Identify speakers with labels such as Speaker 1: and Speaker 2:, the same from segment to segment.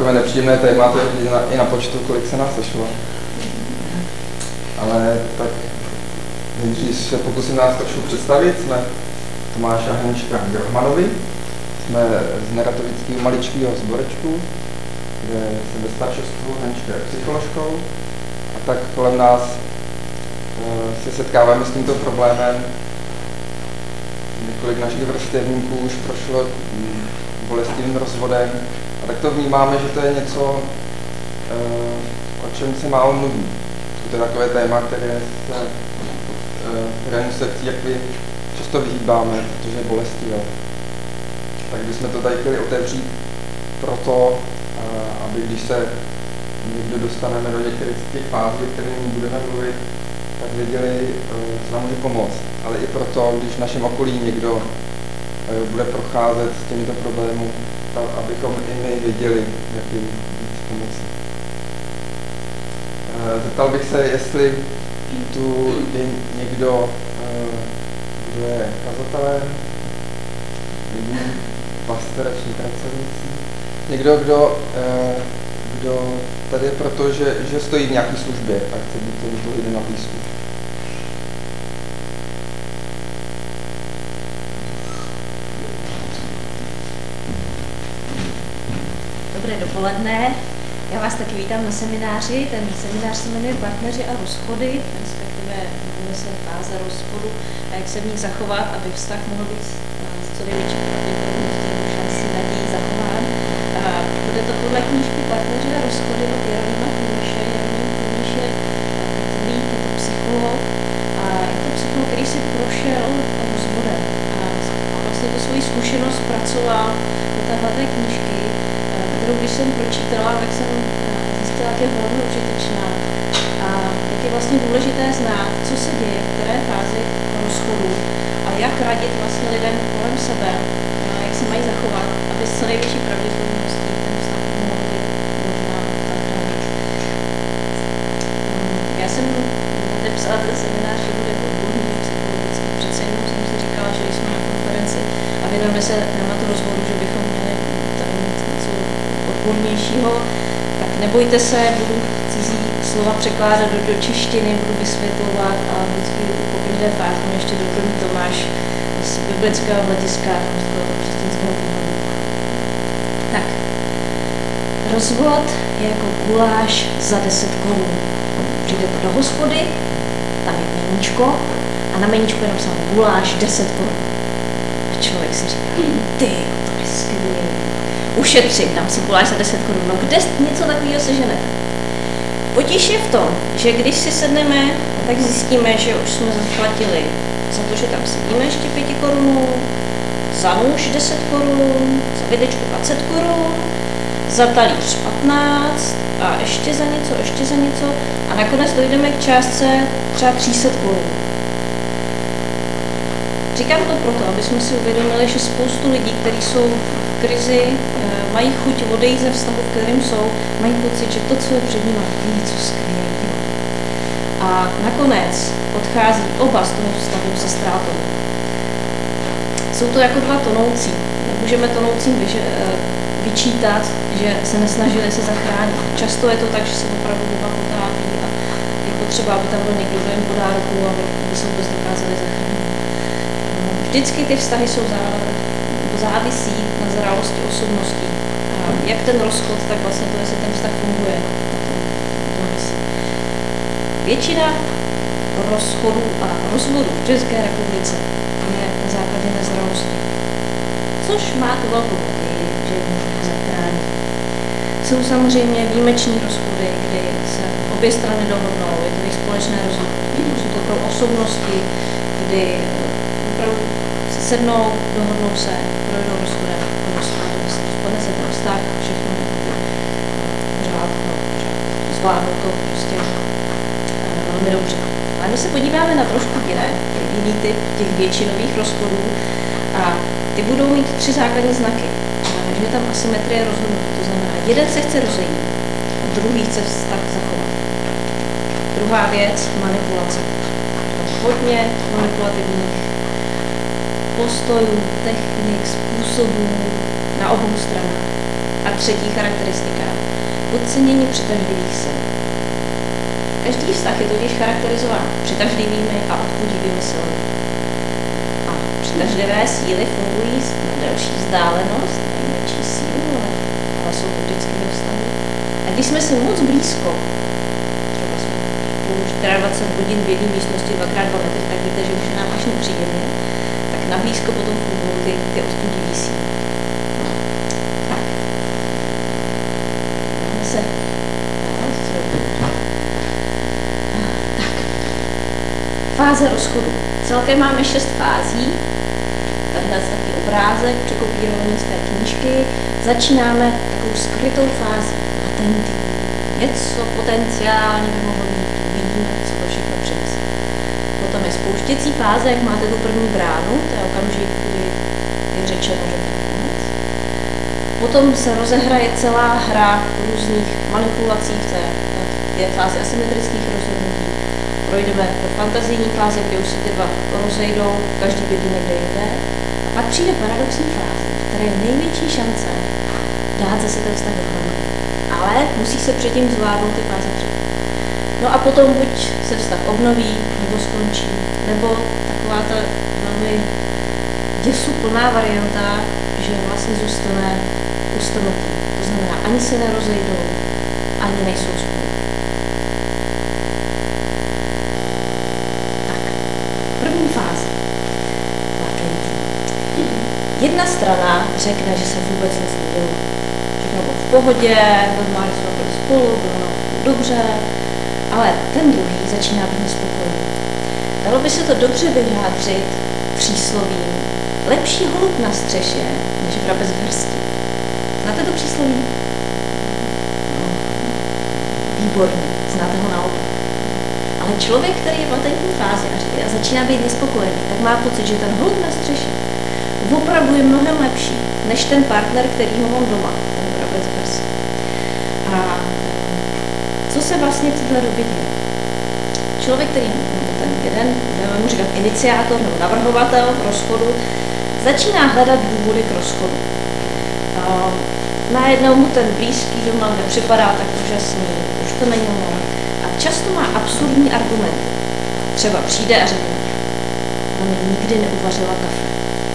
Speaker 1: takové nepříjemné téma, to je vidět i na počtu, kolik se nás sešlo. Ale tak nejdřív se pokusím nás trošku představit. Jsme Tomáš a Hanička Grohmanovi. Jsme z neratovického maličkého sborečku, kde jsem ve staršostvu, Hanička je psycholožkou. A tak kolem nás se setkáváme s tímto problémem. Několik našich vrstevníků už prošlo bolestivým rozvodem. A tak to vnímáme, že to je něco, o čem se málo mluví. To je takové téma, kterému se v církvi často vyhýbáme, protože je bolestivé. Tak bychom to tady chtěli otevřít proto, aby když se někdo dostaneme do některých z těch fází, o kterých budeme mluvit, tak věděli, co nám může pomoct. Ale i proto, když v našem okolí někdo bude procházet s těmito problémy, tak abychom i my věděli, jak jim víc pomoci. Zeptal bych se, jestli tu je někdo, kdo je kazatelem, pasterační pracovníci, někdo, kdo tady je proto, že stojí v nějaké službě a chce být tomu lidem na blízku.
Speaker 2: Dobré dopoledne. Já vás taky vítám na semináři. Ten seminář se jmenuje Partneři a rozchody, respektive jmenuje se fáze rozchodu a jak se v nich zachovat, aby vztah mohl být s co největší pravděpodobností šancí naději zachován. Bude to podle knížky Partneři a rozchody od Jeronýma Kůniše. Jeroným Kůniš je katolík, je to psycholog a je to psycholog, který si prošel rozvodem a vlastně tu svoji zkušenost pracoval do téhleté knížky, kterou když jsem pročítala, tak jsem zjistila, jak je velmi užitečná. A jak je vlastně důležité znát, co se děje v které fázi rozchodu a jak radit vlastně lidem kolem sebe, jak se mají zachovat, aby s co největší pravděpodobností ten vztah mohli možná zachránit. Já jsem nepsala ten seminář, že bude odborný psychologický, přece jenom jsem si říkala, že jsme na konferenci a věnujeme se tématu rozvodu, že bychom měli něco odbornějšího, tak nebojte se, budu cizí slova překládat do češtiny, budu vysvětlovat a vždycky po každé fázi ještě doplní Tomáš z biblického hlediska, z toho křesťanského výhledu. Tak, rozvod je jako guláš za 10 korun. Přijdete do hospody, tam je meníčko a na meníčku je napsáno guláš 10 korun. A člověk si říká, ty, to je skvělé. Ušetřím, dám si guláš za 10 korun. No kde něco takového seženete? Potíž je v tom, že když si sedneme, tak zjistíme, že už jsme zaplatili za to, že tam sedíme ještě 5 korunů, za nůž 10 korun, za videčku 20 korun, za talíř 15 a ještě za něco a nakonec dojdeme k částce třeba 300 korun. Říkám to proto, aby jsme si uvědomili, že spoustu lidí, kteří jsou v krizi, mají chuť odejít ze vztahu, v kterým jsou, mají pocit, že to, co je před nimi, je něco skvělého. A nakonec odchází oba z toho vztahu se ztrátou. Jsou to jako dva tonoucí. Nemůžeme tonoucím vyčítat, že se nesnažili se zachránit. Často je to tak, že se opravdu oba potápí a je potřeba, aby tam byl někdo, kdo jim podá ruku, aby se vůbec dokázali zachránit. Vždycky ty vztahy jsou závisí na zralosti osobností. Jak ten rozchod, tak vlastně to, jestli ten vztah funguje. Většina rozchodů a rozvodů v České republice je na základě nezralosti. Což má tu velkou naději, že je možná zachránit. Jsou samozřejmě výjimeční rozchody, kdy se obě strany dohodnou, je to jejich společné rozhodnutí, jsou to pro osobnosti, kdy opravdu sednou, dohodnou se, projdou rozchodem, rozpadne se ten vztah, všechno zvládnou to prostě velmi dobře. Ale my se podíváme na trošku jiný typ těch většinových rozchodů a ty budou mít 3 základní znaky. Takže je tam asymetrie rozhodnutí, to znamená, jeden se chce rozejít a druhý chce vztah zachovat. Druhá věc, manipulace. Hodně manipulativních postojů, technik, způsobů na obou stranách. A třetí charakteristika. Podcenění přitažlivých sil. Každý vztah je totiž charakterizován přitažlivými a odpudivými silami. A přitažlivé síly fungují na delší vzdálenost, mají menší sílu, ale jsou to vždycky ve vztahu. A když jsme si moc blízko, třeba jsme spolu 24 hodin v jedné místnosti 2x2 metry, tak víte, že už je nám až nepříjemně, tak na blízko potom fungují ty odpudivý síly. No. Tak. Máme se fáze rozchodu. Celkem máme 6 fází. Tenhle je taky obrázek, překopírovaný z té knížky. Začínáme takovou skrytou fází, latentní. Něco potenciálně by mohlo být, uvidíme, co to všechno přinese. Potom je spouštěcí fáze, jak máte tu první bránu, to je okamžik, kdy je řečeno, že to je konec. Potom se rozehraje celá hra různých manipulací v té fázi asymetrických rozhodnutí. Projdeme do fantazijní fáze, kde už se ty dva rozejdou, každý bydlí někde jinde. A pak přijde paradoxní fáze, v které je největší šance dát zase ten vztah dohromady. Ale musí se předtím zvládnout ty fáze před. No a potom buď se vztah obnoví, nebo skončí, nebo taková ta velmi děsuplná varianta, že vlastně zůstane ustrnutý. To znamená, ani se nerozejdou, ani nejsou spolu. Fáze. Jedna strana řekne, že se vůbec nezměnilo. Všechno bylo v pohodě, normálně jsme byli spolu, bylo dobře, ale ten druhý začíná být nespokojený. Dalo by se to dobře vyjádřit příslovím. Lepší holub na střeše, než vrabec v hrsti. Znáte to přísloví? No. Výborný, znáte ho naopak. Ale člověk, který je v latentní fázi a začíná být nespokojený, tak má pocit, že ten holub na střeše opravdu je mnohem lepší, než ten partner, který ho mám doma, ten vrabec v hrsti. A co se vlastně v této době děje? Člověk, který je ten jeden, budeme mu říkat iniciátor nebo navrhovatel rozchodu, začíná hledat důvody k rozchodu. Najednou mu ten blízký doma nepřipadá tak úžasný, už to není ono. A často má absurdní argumenty. Třeba přijde a řekne, ona mi nikdy neuvařila kafe.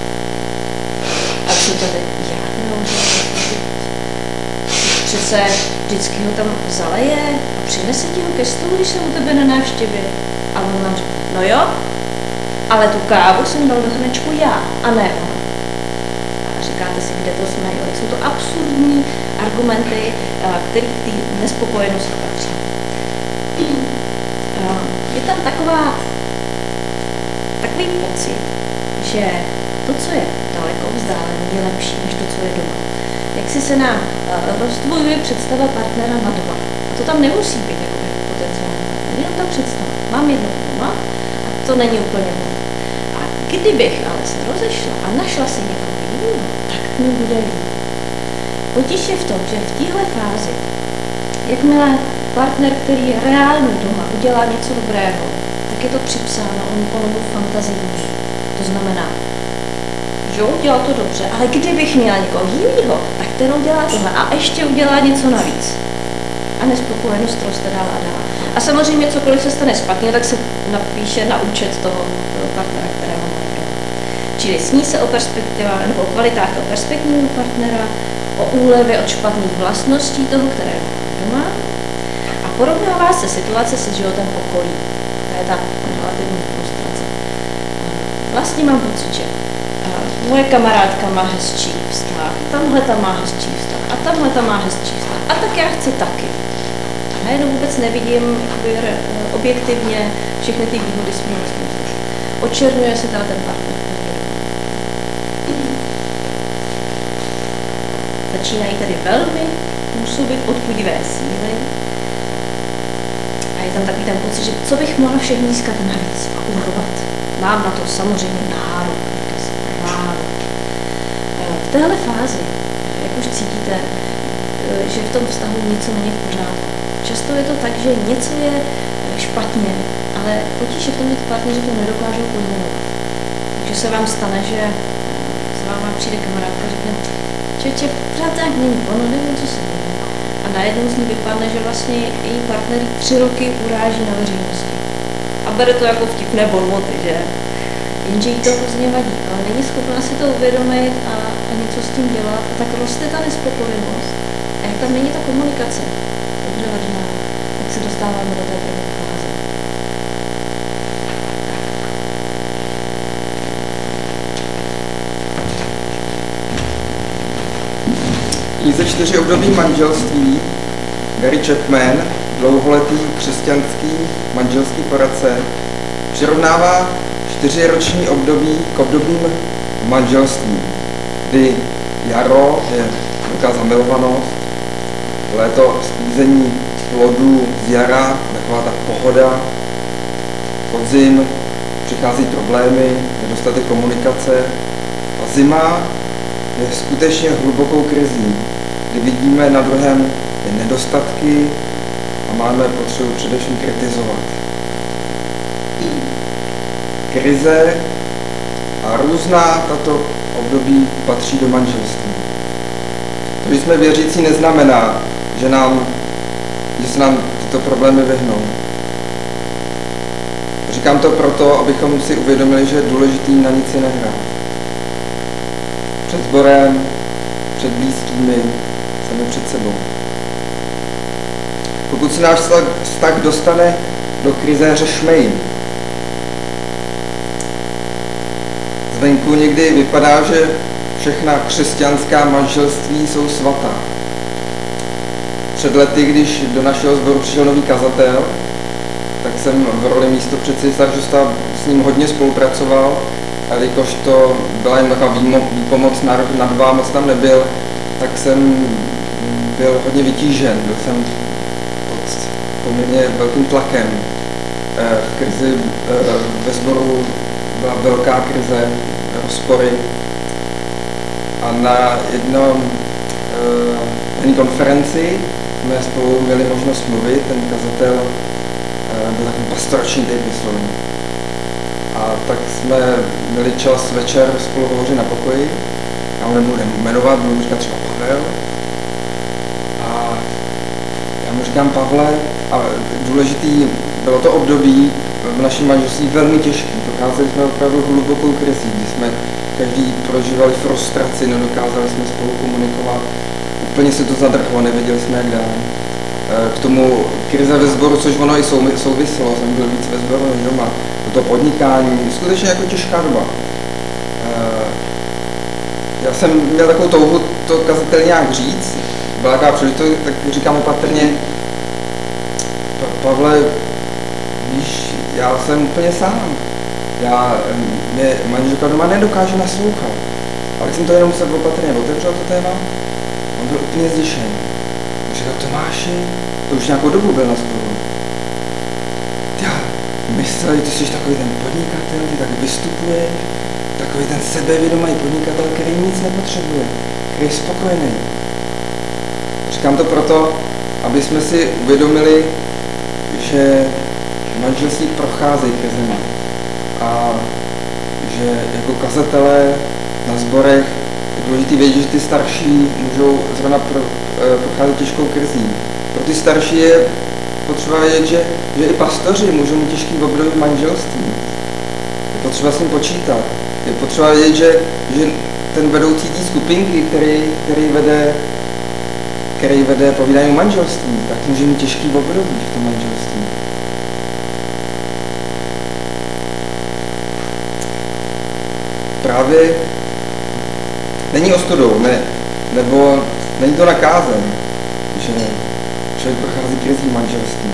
Speaker 2: A co tady, jak neuvařila kafe? Přece vždycky ho tam zaleje a přinese ti ho ke stolu, když jsem u tebe na návštěvě. A on vám řekne, no jo, ale tu kávu jsem dal do hrnečku já, a ne ona. A říkáte si, kde to jsme, jo? Jsou to absurdní argumenty, které k té nespokojenosti patří. Je tam takový pocit, že to, co je daleko vzdálené, je lepší, než to, co je doma. Jak si se nám rozdvojuje představa partnera na doma. A to tam nemusí být jako potenciální partner, jenom ta představa. Mám jedno doma a to není úplně ono. A kdybych ale se rozešla a našla si někoho jiného, tak mi bude líp. Potíž je v tom, že v téhle fázi, jakmile partner, který je reálně doma, udělá něco dobrého, tak je to připsáno onou fantazijní. To znamená, že udělal to dobře, ale kdybych měla někoho jiného, tak ten udělá tohle a ještě udělá něco navíc. A nespokojenost roste dál a dál. A samozřejmě cokoliv se stane špatně, tak se napíše na účet toho partnera, kterého má doma. Čili sní se o perspektivách nebo o kvalitách toho perspektivního partnera, o úlevě od špatných vlastností toho, kterého má doma, a porovnává se situace se životem okolí. To je ta relativní frustrace. Vlastně mám pocit, že moje kamarádka má hezčí vztah, tamhle ta má hezčí vztah a tamhle ta má hezčí vztah. A tak já chci taky. A najednou vůbec nevidím objektivně všechny ty výhody svým vlastním vztahu. Očernuje se teda ten partner. Začínají tady velmi působit odpudivé síly. A je tam takový ten pocit, že co bych mohla všechno získat navíc a urvat. Mám na to samozřejmě nárok, v téhle fázi, jak už cítíte, že v tom vztahu něco není v pořádku. Často je to tak, že něco je špatně, ale potíž je v tom, že partneři to nedokážou pojmenovat. Takže se vám stane, že se vám přijde kamarádka a řekne, člověče, pořád tak není, ono nevím, co se děje. A najednou z ní vypadne, že vlastně její partner 3 roky uráží na veřejnosti. A bere to jako vtipné bonmoty, že? Jenže jí to hrozně vadí, ale není schopná si to uvědomit a něco s tím dělat. A tak roste ta nespokojenost. A jak tam není ta komunikace dobře vedená, tak se dostáváme do té první fáze.
Speaker 1: Knize 4 období manželství Gary Chapman, dlouholetý křesťanský manželský poradce, přirovnává 4 roční období k obdobím manželství, kdy jaro je velká zamilovanost, léto sklízení plodů z jara, taková ta pohoda, podzim přichází problémy, nedostatek komunikace a zima je skutečně hlubokou krizí, kdy vidíme na druhém ty nedostatky a máme potřebu především kritizovat. Krize a různá tato období patří do manželství. To, že jsme věřící, neznamená, že se nám tyto problémy vyhnou. Říkám to proto, abychom si uvědomili, že je důležitý na nic si nehrát. Před sborem, před blízkými, sami před sebou. Pokud se náš vztah dostane do krize, řešme ji. Zvenku někdy vypadá, že všechna křesťanská manželství jsou svatá. Před lety, když do našeho sboru přišel nový kazatel, tak jsem v roli místopředsedy starosta s ním hodně spolupracoval, a jelikož to byla jen taková výpomoc na rok, na 2, moc tam nebyl, tak jsem byl hodně vytížen. Byl jsem pod poměrně velkým tlakem. V krizi ve sboru byla velká krize, rozpory. A na jedné konferenci jsme spolu měli možnost mluvit, ten kazatel byl takový pastorační typ vyslovený. A tak jsme měli čas večer spolu hovořit na pokoji. Já ho nebudu jmenovat, budu říkat třeba Pavel. A já mu říkám Pavle, a důležitý bylo to období v našem manželství velmi těžké. Docházeli jsme opravdu hlubokou krizí, kdy jsme každý prožívali frustraci, nedokázali jsme spolu komunikovat. Úplně se to zadrhlo, nevěděli jsme jak dál. K tomu krize ve sboru, což ono i souviselo, jsem byl víc ve sboru než doma. To podnikání, skutečně jako těžká doba. Já jsem měl takovou touhu to kazatel nějak říct, byla taková příležitost, tak říkám opatrně, Pavle, víš, já jsem úplně sám. Mě manželka doma nedokáže naslouchat. Ale jsem to jenom se opatrně otevřel to téma, on byl úplně zděšen. Říkal, Tomáši, to už nějakou dobu byl na sboru. Mysleli, ty jsi takový ten podnikatel, ty tak vystupuješ, takový ten sebevědomý podnikatel, který nic nepotřebuje, který je spokojený. Říkám to proto, aby jsme si uvědomili, že manželství procházejí krizemi a že jako kazatelé na sborech je důležité vědět, že ty starší můžou zrovna procházet těžkou krizí. Pro ty starší je potřeba vědět, že i pastoři můžou mít těžký období manželství. Je potřeba s ním počítat. Je potřeba vědět, že ten vedoucí té skupinky, který vede povídání o manželství, tak může mít těžký období v tom manželství. Právě není ostudou, nebo není to nakázen, že člověk prochází krizí manželství.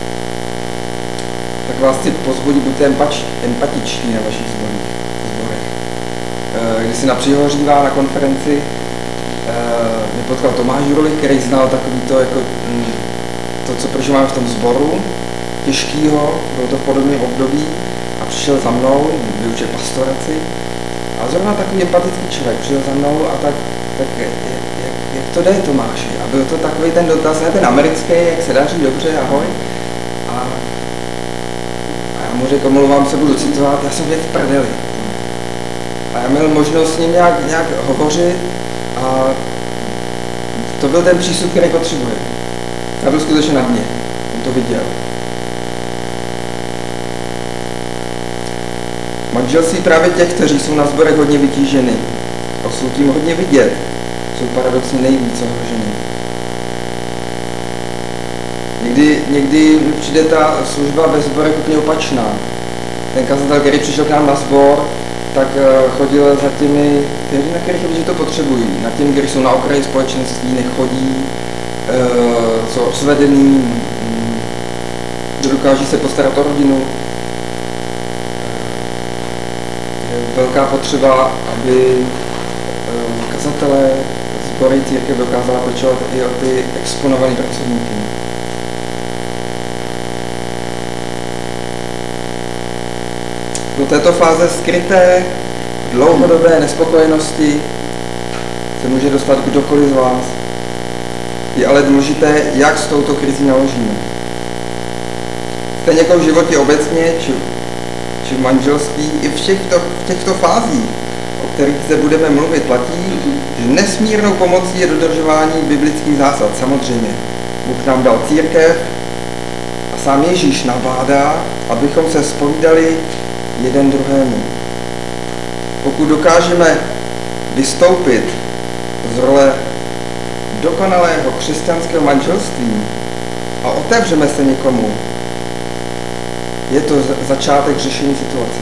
Speaker 1: Tak vás chci pozbudit, buďte empatičtí na vašich sborech. Když si na Přihořívá na konferenci mě potkal Tomáš Jurlich, který znal takový to, jako, to, co prožíváme v tom sboru, těžkýho, bylo to v podobném období, a přišel za mnou, vyučil pastoraci, a zrovna takový empatický člověk přišel za mnou a tak jak to jde, Tomáši? A byl to takový ten dotaz, ne ten americký, jak se daří, dobře, ahoj. A já mu řekl, omlouvám se, budu citovat, já jsem v prdeli. A já měl možnost s ním nějak hovořit a To byl ten přístup, který potřebuje. A byl skutečně na dně. On to viděl. Manželství právě těch, kteří jsou na sborech hodně vytíženy a jsou tím hodně vidět, jsou paradoxně nejvíc ohrožený. Někdy mi přijde ta služba ve sborech úplně opačná. Ten kazatel, který přišel k nám na sbor, tak chodil za těmi, na kterých lidi to potřebují, na těmi, kteří jsou na okraji společenství, nechodí, jsou rozvedený, dokáží se postarat o rodinu. Je velká potřeba, aby kazatelé, sbory, církev dokázala pečovat i o ty exponované pracovníky. Do této fáze skryté, dlouhodobé nespokojenosti se může dostat kdokoliv z vás. Je ale důležité, jak s touto krizí naložíme. Stejně jako v životě obecně, či v manželství, i v těchto fázích, o kterých se budeme mluvit, platí, že nesmírnou pomocí je dodržování biblických zásad. Samozřejmě, Bůh nám dal církev a sám Ježíš nabádá, abychom se zpovídali jeden druhému. Pokud dokážeme vystoupit z role dokonalého křesťanského manželství a otevřeme se někomu, je to začátek řešení situace.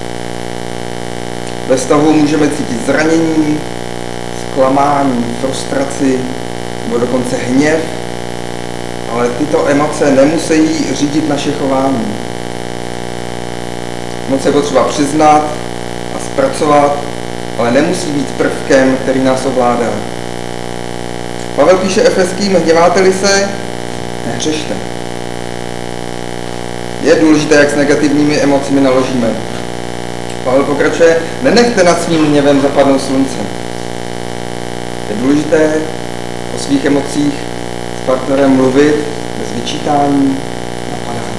Speaker 1: Ve vztahu můžeme cítit zranění, zklamání, frustraci nebo dokonce hněv, ale tyto emoce nemusí řídit naše chování. Emoce je potřeba přiznat a zpracovat, ale nemusí být prvkem, který nás ovládá. Pavel píše Efeským: hněváte-li se, nehřešte. Je důležité, jak s negativními emocemi naložíme. Pavel pokračuje: nenechte nad svým hněvem zapadnout slunce. Je důležité o svých emocích s partnerem mluvit bez vyčítání, napadání.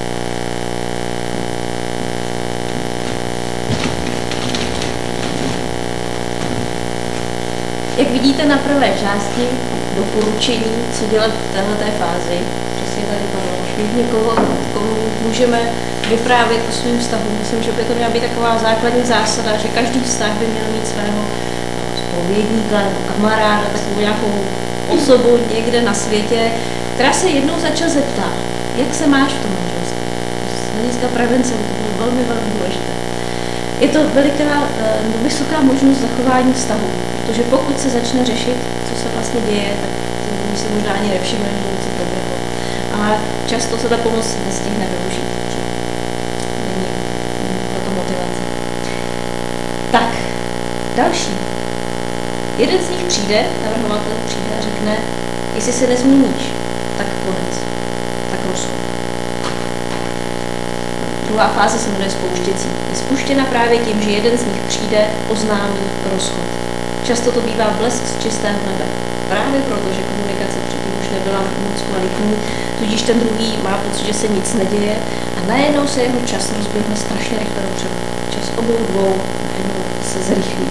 Speaker 2: Jak vidíte na prvé části, doporučení, co dělat v této fázi, přesně tady Pavel, mít někoho, komu můžeme vyprávět o svým vztahu. Myslím, že by to měla být taková základní zásada, že každý vztah by měl mít svého spovědníka nebo kamaráda, takovou nějakou osobu někde na světě, která se jednou za čas zeptá, jak se máš v tom manželství. Z hlediska prevence to bylo velmi, velmi důležité. Je to vysoká možnost zachování vztahu, protože pokud se začne řešit, co se vlastně děje, tak to si možná ani nevšimne, že něco proběhlo. A často se ta pomoc nestihne využít, protože není tato motivace. Tak, další. Jeden z nich přijde, navrhovatel přijde a řekne, jestli se nezměníš, tak konec, tak rozchod. Druhá fáze se jmenuje spouštěcí. Je spuštěna právě tím, že jeden z nich přijde, oznámí rozchod. Často to bývá blesk z čistého nebe. Právě proto, že komunikace předtím už nebyla moc kvalitní, tudíž ten druhý má pocit, že se nic neděje a najednou se jeho čas rozběhne strašně rychle dopředu. Čas obou dvou najednou se zrychlí.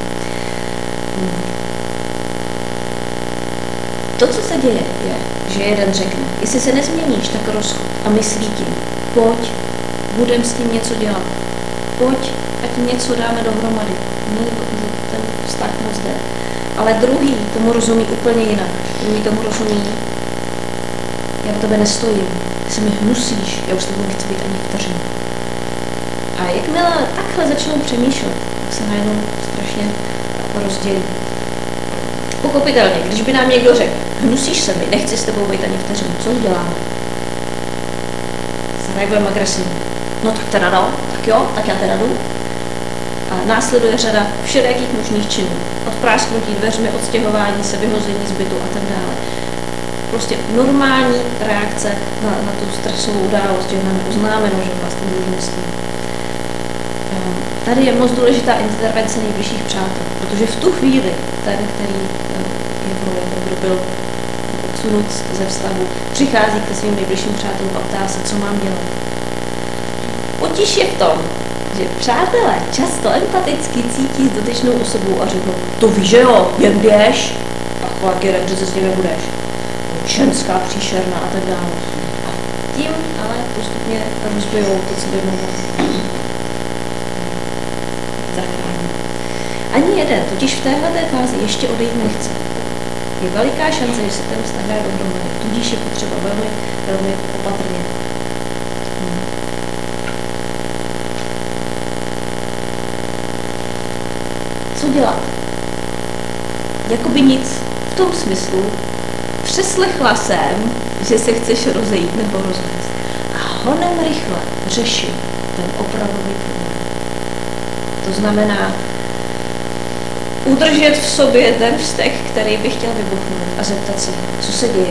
Speaker 2: To, co se děje, je, že jeden řekne, jestli se nezměníš, tak rozchod a myslí tím, pojď, budeme s tím něco dělat. Pojď, ať něco dáme dohromady. Ten vztah moc jde. Ale druhý tomu rozumí úplně jinak. Druhý tomu rozumí, já o tebe nestojím, ty se mi hnusíš, já už s tebou nechci být ani vteřinu. A jakmile takhle začnou přemýšlet, tak se najednou strašně rozdělí. Pochopitelně, když by nám někdo řekl, hnusíš se mi, nechci s tebou být ani vteřinu, co uděláme? Zareagujeme agresivně. No tak teda no, tak jo, tak já teda jdu. A následuje řada všelijakých možných činů. Od prásknutí dveřmi, odstěhování se, vyhození z bytu a tak dále. Prostě normální reakce na tu stresovou událost, že nám oznámeno, že vás ten druhý nestojí. Tady je moc důležitá intervence nejbližších přátel, protože v tu chvíli ten, který je v roli, kdo byl odsunut ze vztahu, přichází k svým nejbližším přátelům a ptá se, co mám dělat. Potíž je v tom, že přátelé často empaticky cítí s dotyčnou osobou a řeknou, to víš, že jo, jen běž, pak jeden, že se s ním nebudeš. Ženská, příšerná a tak dále. A tím ale postupně rozbijou to, co by mohlo zachránit. Ani jeden, totiž v téhleté fázi ještě odejít nechce. Je veliká šance, že se ten vztah dá dohromady, tudíž je potřeba velmi, velmi opatrně. Co dělat? Jakoby nic. V tom smyslu, přeslechla jsem, že se chceš rozejít nebo rozvést. A honem rychle řešit ten opravdový problém. To znamená udržet v sobě ten vztek, který by chtěl vybuchnout a zeptat se, co se děje.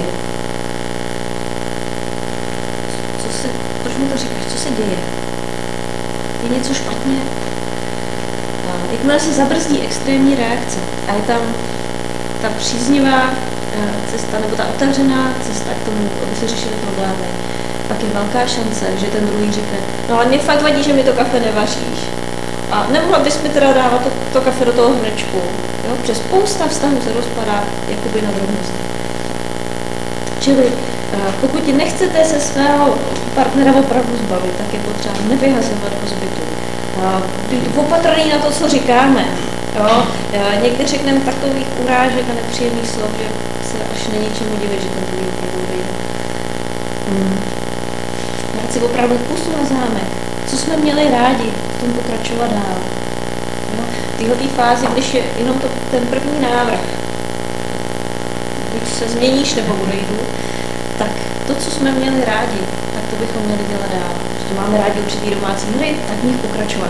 Speaker 2: Proč mi to říkáš? Co se děje? Je něco špatně? Jakmile se zabrzdí extrémní reakce a je tam ta příznivá cesta, nebo ta otevřená cesta k tomu, aby se řešily problémy, pak je velká šance, že ten druhý řekne, no ale mě fakt vadí, že mi to kafe nevaříš. A nemohla bys mi teda dávat to kafe do toho hrnečku. Jo? Přes spousta vztahů se rozpadá jakoby na drobnosti. Čili pokud nechcete se svého partnera opravdu zbavit, tak je potřeba nevyhazovat do zbytu. Být opatrný na to, co říkáme. Jo? Někdy řekneme takových urážek a nepříjemných slov, že se až není čemu divit, že ten druhý opravdu vyjde. Dát si opravdu pusu na zámek. Co jsme měli rádi v tom pokračovat dál. Jo? V této fázi, když je jenom ten první návrh, buď se změníš nebo odejdu, tak to, co jsme měli rádi, tak to bychom měli dělat dál. Když máme rádi určitý domácí hry, tak v nich pokračovat.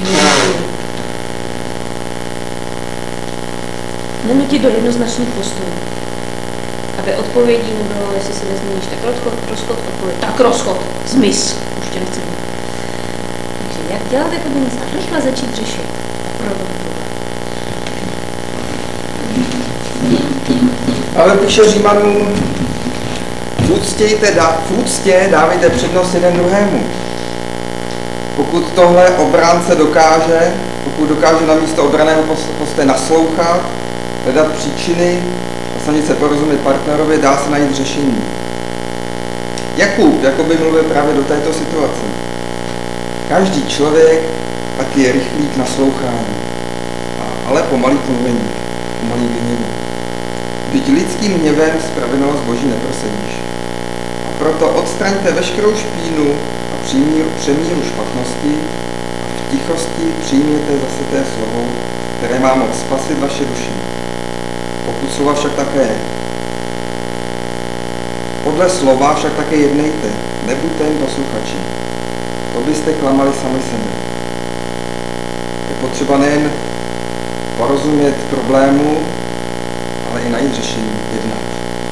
Speaker 2: Nenutit do jednoznačných postupů. Aby odpovědí nebylo, jestli se nezměníš, tak rozchod, odpověď. Tak rozchod, zmiz, už tě nechci mít. Takže jak dělat jako nic a rychle začít řešit opravdu problém.
Speaker 1: Ale píše Římanům, v úctě dávejte přednost jeden druhému. Pokud tohle obránce dokáže, pokud dokáže na místo obraného postoje naslouchat, hledat příčiny a snažit se porozumět partnerovi, dá se najít řešení. Jakub jakoby mluvil právě do této situace. Každý člověk taky je rychlý k naslouchání, ale pomalý k mluvení, pomalý k hněvu. Vždyť lidským hněvem spravedlnost Boží neprosedíš. A proto odstraňte veškerou špínu a přemíru špatnosti a v tichosti přijměte zase té slovo, které má moc spasit vaše duši. Pokud slova však také podle slova však také jednejte, nebuďte jen posluchači. To byste klamali sami sebe. Je potřeba nejen porozumět problému, ale i najít řešení, jednat.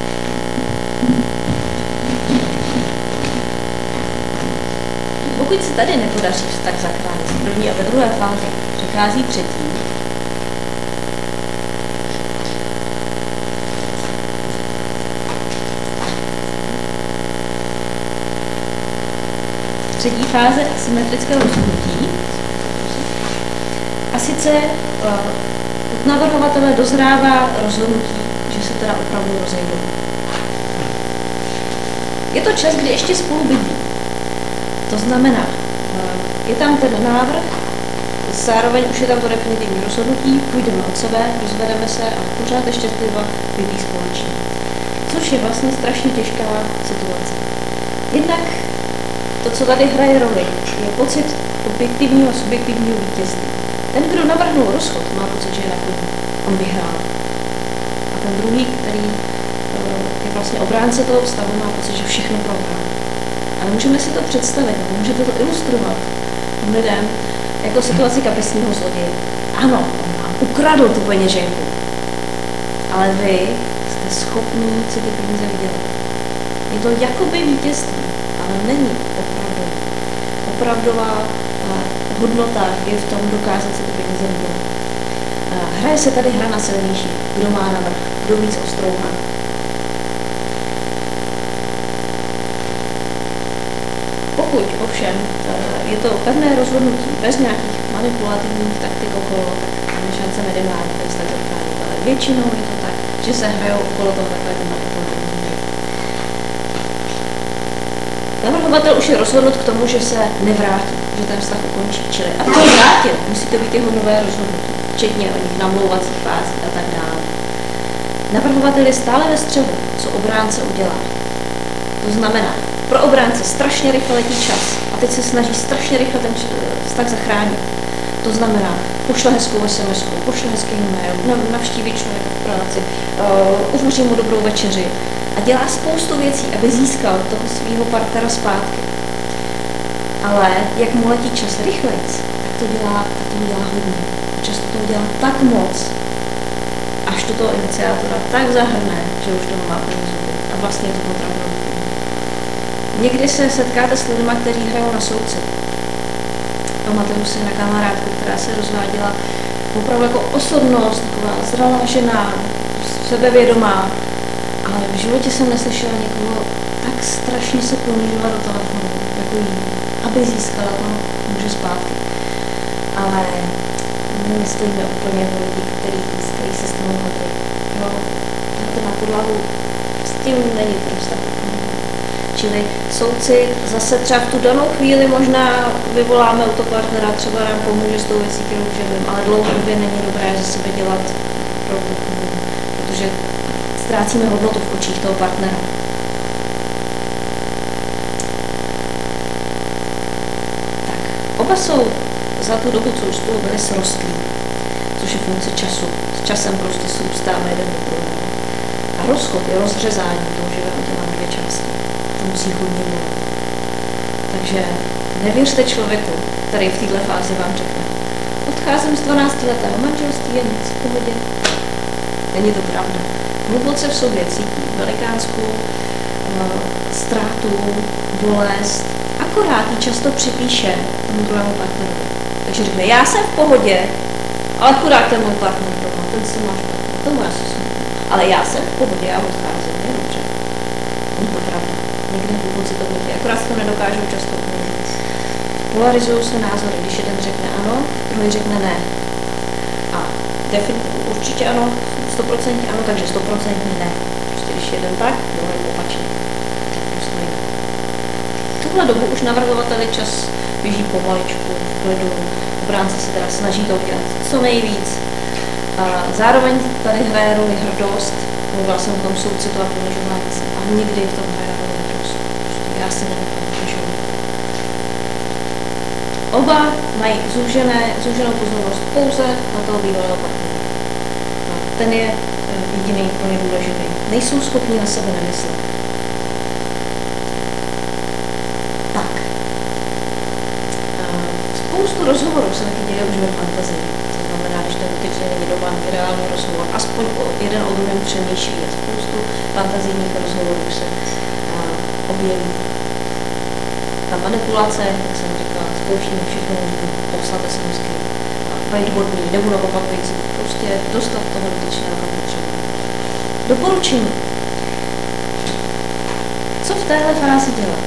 Speaker 2: Pokud se tady nepodaří vztah zachránit v první a ve druhé fázi, přichází třetí. Třetí fáze asymetrického rozhodnutí. A sice od navrhovatele dozrává rozhodnutí, že se teda opravdu rozejdou. Je to čas, kdy ještě spolu bydlí. To znamená, je tam ten návrh, zároveň už je tam to definitivní rozhodnutí, půjdeme od sebe, rozvedeme se a pořád ještě zbyva bydlí společně. Což je vlastně strašně těžká situace. Jednak to, co tady hraje roli, je pocit objektivního a subjektivního vítězství. Ten, kdo navrhnul rozchod, má pocit, že je na koni. On vyhrál. A ten druhý, který je vlastně obránce toho vztahu, má pocit, že všechno prohrál. Ale můžeme si to představit, můžete to ilustrovat lidem jako situaci kapesního zloděje. Ano, on vám ukradl tu peněženku, ale vy jste schopní si ty peníze vydělat. Je to jakoby vítězství, ale není opravdová. Opravdová hodnota je v tom dokázat si ty peníze vydělat. Hraje se tady hra na silnější. Kdo má navrch, kdo víc ostrouhá. Pokud ovšem je to pevné rozhodnutí bez nějakých manipulativních taktik okolo, tak máme šance minimální, to je tak zachránit. Ale většinou je to tak, že se hrajou okolo toho takhle manipulativní hry. Navrhovatel už je rozhodnut k tomu, že se nevrátí, že ten vztah ukončí. Čili aby to vrátil, musí to být jeho nové rozhodnutí, včetně o nich namlouvacích fází a tak dále. Navrhovatel je stále ve střehu, co obránce udělá. To znamená, pro obránce strašně rychle letí čas a teď se snaží strašně rychle ten vztah zachránit. To znamená, pošle hezkou SMS, pošle hezký mail, navštíví člověka v práci, uvaří mu dobrou večeři a dělá spoustu věcí, aby získal toho svého partnera zpátky. Ale jak mu letí čas rychlejc, tak to dělá hodně. Často to dělá tak moc, až to toho iniciátora tak zahrne, že už toho má plný zuby. A vlastně je to potravnou. Někdy se setkáte s lidmi, kteří hrajou na soudci. Pamatuju si na kamarádku, která se rozváděla opravdu jako osobnost, taková zralá žena, sebevědomá. Ale v životě jsem neslyšela někoho tak strašně se ponižovat do telefonu, jako jí, aby získala to muže zpátky. Ale my stojíme úplně o lidi, který se s tím hodí. No, to na podlahu s tím není prostě. Čili soudci zase třeba v tu danou chvíli možná vyvoláme autopartnera, třeba nám pomůže s tou věcí, kterou živím, ale dlouhodobě není dobré ze sebe dělat opravdu, protože ztrácíme hodnotu v očích toho partnera. Tak, oba jsou za tu dobu, co už spolu byli, srostlí, což je funkce času. S časem prostě soustáme jeden do druhého. A rozchod je rozřezání toho živého těla na dvě části. To musí hodně bolet. Takže nevěřte člověku, který v této fázi vám řekne: odcházím z 12letého manželství, je nic v pohodě. Není to pravda. Hluboce v sobě cítí velikánskou ztrátu, bolest, akorát ji často připíše tomu druhému partnerovi. Takže řekne: já jsem v pohodě, ale chudák ten můj partner doma, ten se má špatně, tomu já se smutný. Ale já jsem v pohodě, já odcházím, je dobře. Není to pravda. Někde hluboce to mluví, akorát se to nedokážou často umět. Polarizují se názory, když jeden řekne ano, druhý řekne ne. A určitě ano, 100% ano, takže 100% ne. Prostě když jeden tak, druhý opačně. V tuhle dobu už navrhovateli čas běží pomaličku, v klidu. Obránce se teda snaží to udělat co nejvíc. A zároveň tady hraje roli hrdost. Mluvila jsem o tom soucitu a ponižování se. A někdy v tom hraje roli hrdost. Prostě já si neponižuji. Oba mají zúženou pozornost pouze na toho bývalého partnera. Ten je jediný pro ně důležitý. Nejsou schopni na sebe nemyslet. Tak. Spoustu rozhovorů se taky děje už ve fantazii. To znamená, když ten dotyčný není doma reálný rozhovor, aspoň jeden o druhém přemýšlí a spoustu fantazijních rozhovorů se objeví. Ta manipulace, jak jsem říkala, zkoušíme všechno, poslat SMSky, být hodný, nebudu opakující, prostě dostat toho dotyčného kam potřebu. Doporučení. Co v téhle fázi dělat?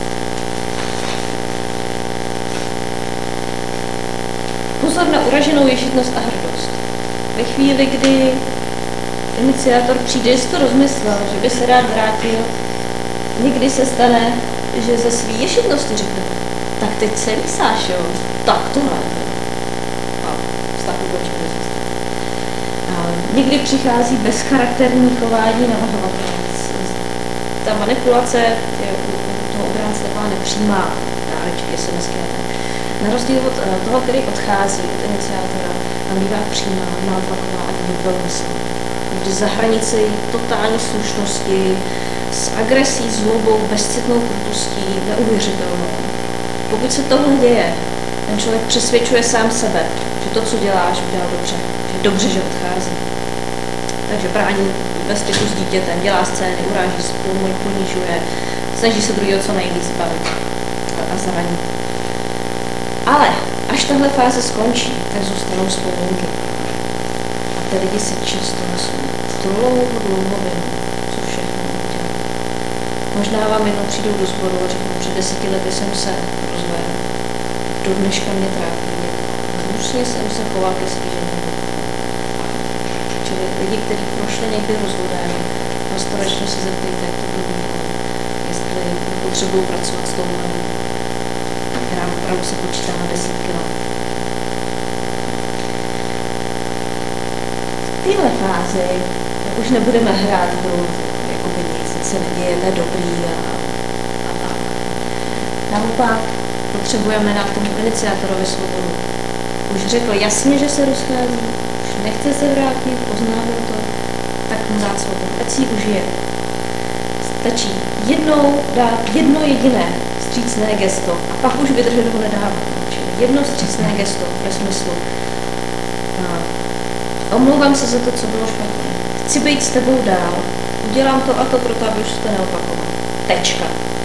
Speaker 2: Pozor na uraženou ješitnost a hrdost. Ve chvíli, kdy iniciátor přijde, že to rozmyslel, že by se rád vrátil, někdy se stane, že ze svý ješitnosti řekne: tak teď se lísáš, jo? Tak tohle. A vztah ukončil. Někdy přichází bezcharakterní chování navrhovatele. Ta manipulace je u toho obránce taková nepřímá, dárečky, SMSky a tak. Na rozdíl od toho, který odchází od iniciátora, tam bývá přímá, nátlaková a velmyslná. Kdy za hranici totální slušnosti, s agresí, zlobou, bezcitnou krutostí, neuvěřitelnou. Pokud se tohle děje, ten člověk přesvědčuje sám sebe, že to, co děláš, udělá dobře, že je dobře, že odchází. Takže brání ve styku s dítětem, dělá scény, uráží spolu, ponižuje, snaží se druhého co nejvíc bavit a zranit. Ale až tahle fáze skončí, tak zůstanou vzpomínky. A ty lidi si často nesou dlouho vinu, co všechno udělali. Možná vám jednou přijdou do sboru a řeknou: před 10 lety jsem se rozvedl. Do dneška mě trápí. Hnusně jsem se choval ke svým ženám. čili lidi, kteří prošli někdy rozvodem, pastoračně se zeptejte, jak to bylo, jestli potřebují pracovat s tou hlavou, která opravdu se počítá na 10 kg. V téhle fázi už nebudeme hrát hru, jakoby nic se neděje, to je dobrý a tak. Naopak potřebujeme dát tomu iniciátorovi svobodu. Už řekl jasně, že se rozchází, už nechce se vrátit, poznává to, tak mu dát svobodu, ať si ji užije. Stačí jednou dát jedno jediné vstřícné gesto a pak už vydržet ho nedává. Čili jedno vstřícné gesto ve smyslu omlouvám se za to, co bylo špatně. Chci být s tebou dál. Udělám to a to proto, aby už to neopakoval. Tečka.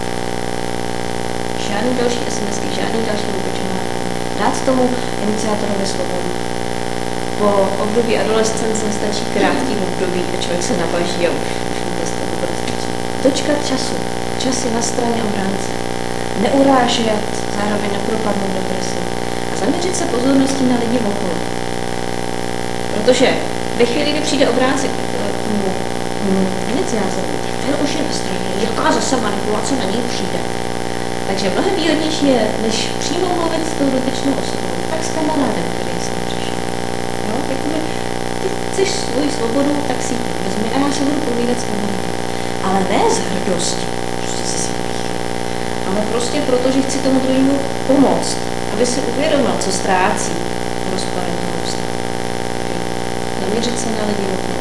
Speaker 2: Žádný další SMSky, žádný další vypočování. Dát tomu iniciátorovi svobodu. Po období adolescence stačí krátký období a člověk se nabaží a už vůbec to bude stačí. Dočkat času. Čas je na straně obránce. Neurážet, zároveň nepropadnout depresi. A zaměřit se pozorností na lidi okolo. Protože ve chvíli, kdy přijde obránce k tomu iniciátorovi, ten už je na straně, jaká zase manipulace na něj přijde. Takže mnohem výhodnější je, než přímo mluvit s tou dotyčnou osobou, tak s kamarádem, který jsem přišel. Jo? Jakoby, ty chceš svoji svobodu, tak si ji vezmi a máš se budu povídat s kamarádem. Ale ne z hrdosti, prostě si ale prostě proto, že chci tomu druhému pomoct, aby si uvědomil, co ztrácí rozpadem toho vztahu. Zaměřit se na lidi okolo.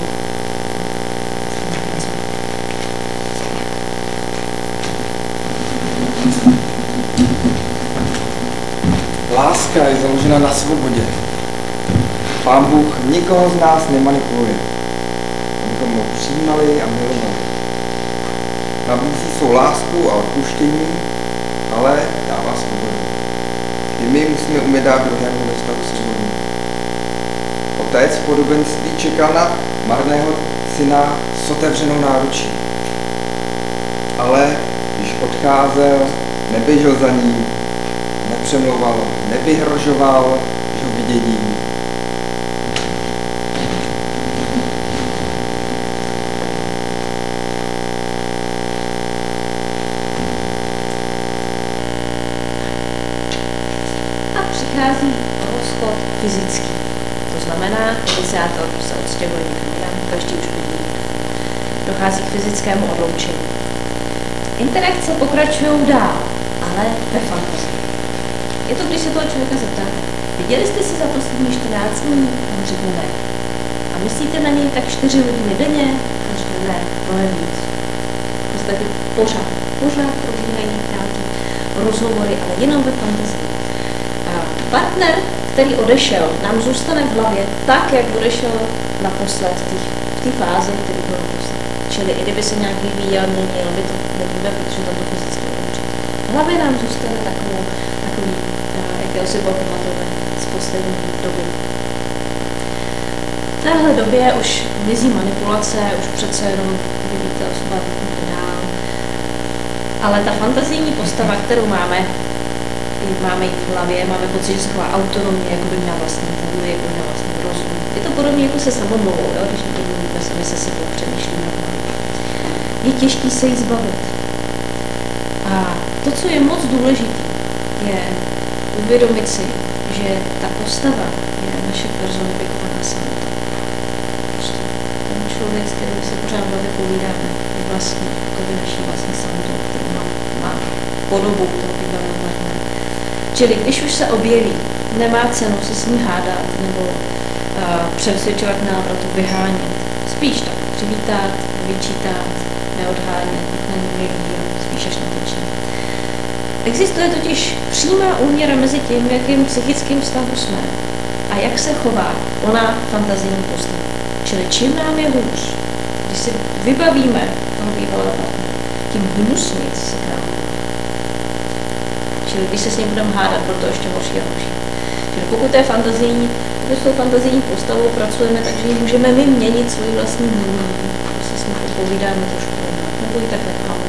Speaker 1: Láska je založena na svobodě. Pán Bůh nikoho z nás nemanipuluje, abychom ho přijímali a milovali. Nabízí svou lásku a odpuštění, ale dává svobodu. I my musíme umět dát druhému ve vztahu svobodu. Otec v podobenství čekal na marného syna s otevřenou náručí. Ale když odcházel, neběžel za ním, nepřemlouval, nevyhrožoval, že ho vydědí.
Speaker 2: A přichází rozchod fyzický. To znamená, iniciátor se odstěhuje někam jinam, každý už bydlí. Dochází k fyzickému odloučení. Interakce pokračují dál, ale ve fantazii. Je to, když se toho člověka zeptá, viděli jste se za poslední 14 dní? On řekne ne. A myslíte na něj tak 4 hodiny denně? On řekne ne, mnohem víc. V podstatě pořád probíhají nějaké rozhovory, ale jenom ve fantazii. A partner, který odešel, nám zůstane v hlavě tak, jak odešel naposled v té fázi, který byl naposled. Čili i kdyby se nějak vyvíjel, měnil, my to nevíme, protože tam to fyzicky odloučí. V hlavě nám zůstane takový jakého si pamatujeme z poslední doby. V téhle době už mizí manipulace, už přece jenom vidí ta osoba dál. Ale ta fantazijní postava, kterou máme ji v hlavě, máme pocit, že se chová autonomně, jako by měla vlastní vůli, jako by měla vlastní rozum. Je to podobně jako se samomluvou, když my mluvíme sami se sebou, přemýšlíme. Je těžký se jí zbavit. A to, co je moc důležité, je uvědomit si, že ta postava je naše personifikovaná samota. Prostě ten člověk, s kterým se pořád hlavě povídáme, je vlastní, to by naší vlastní samotou, kterou má podobu toho bývalého partnera. Čili když už se objeví, nemá cenu se s ní hádat nebo přesvědčovat k návratu, vyhánět. Spíš tak přivítat, vyčítat, neodhánět, nevylíhat, spíš až natočit. Existuje totiž přímá úměra mezi tím, jakým psychickým stavu jsme a jak se chová ona fantazijní postava. Čili čím nám je hůř, když si vybavíme toho bývalého partnera, tím hnusněji se k nám. Čili když se s ním budeme hádat, bylo to ještě horší a horší. Čili pokud je fantazijní, s tou fantazijní postavou pracujeme, takže ji můžeme my měnit svoji vlastní hůru. Prostě si povídáme trošku, nebo ji tak necháme,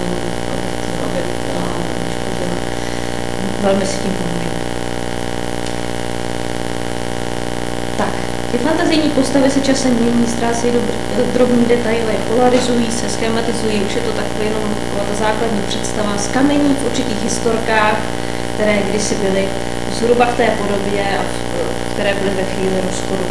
Speaker 2: velmi si tím pomůžeme. Tak, Ty fantazijní postavy se časem mění, ztrácejí drobní detaily, polarizují se, schematizují, už je to takové jenom ta základní představa z kamení v určitých historkách, které kdysi byly zhruba v té podobě a které byly ve chvíli rozchodu.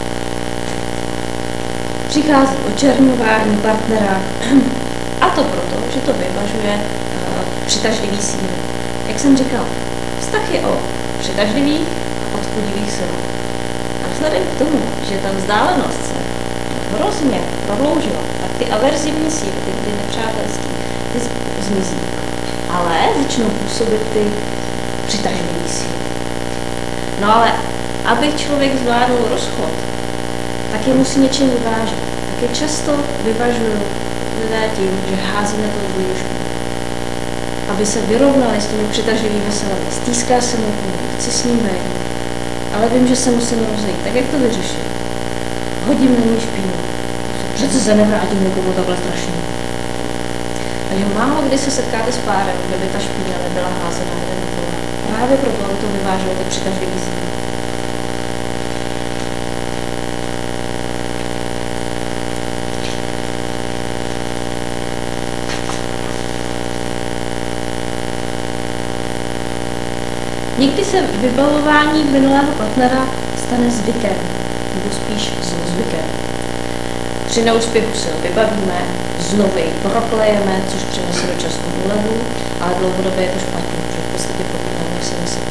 Speaker 2: Přichází očerňování partnera a to proto, že to vyvažuje přitažlivý síly. Jak jsem říkal, vztah je o přitažlivých a odpudivých silách. A vzhledem k tomu, že ta vzdálenost se hrozně prodloužila, tak ty averzivní síly, ty nepřátelské, ty zmizí. Ale začnou působit ty přitažlivé síly. No ale aby člověk zvládl rozchod, tak je musí něčím vyvážet. Tak je často vyvažují lidé tím, že hází na to dvojí špínu. Aby se vyrovnali s těmi přitažlivými silami. Stýská se mu kůň, chci s ním být, ale vím, že se musím rozejít. Tak jak to vyřešit? Hodím na ní špínu. Přece se nevrátím někomu takhle strašně. Takže málo kdy se setkáte s párem, kde by ta špína nebyla házena jeden na druhé. Právě proto, aby to vyváželo ty přitažlivé síly. Někdy se vybavování minulého partnera stane zvykem, nebo spíš zlozvykem. Při neúspěchu se ho vybavíme, znovu jej proklejeme, což přinese dočasnou úlevu, ale dlouhodobě je to špatně, protože v podstatě propínáme sami sebe.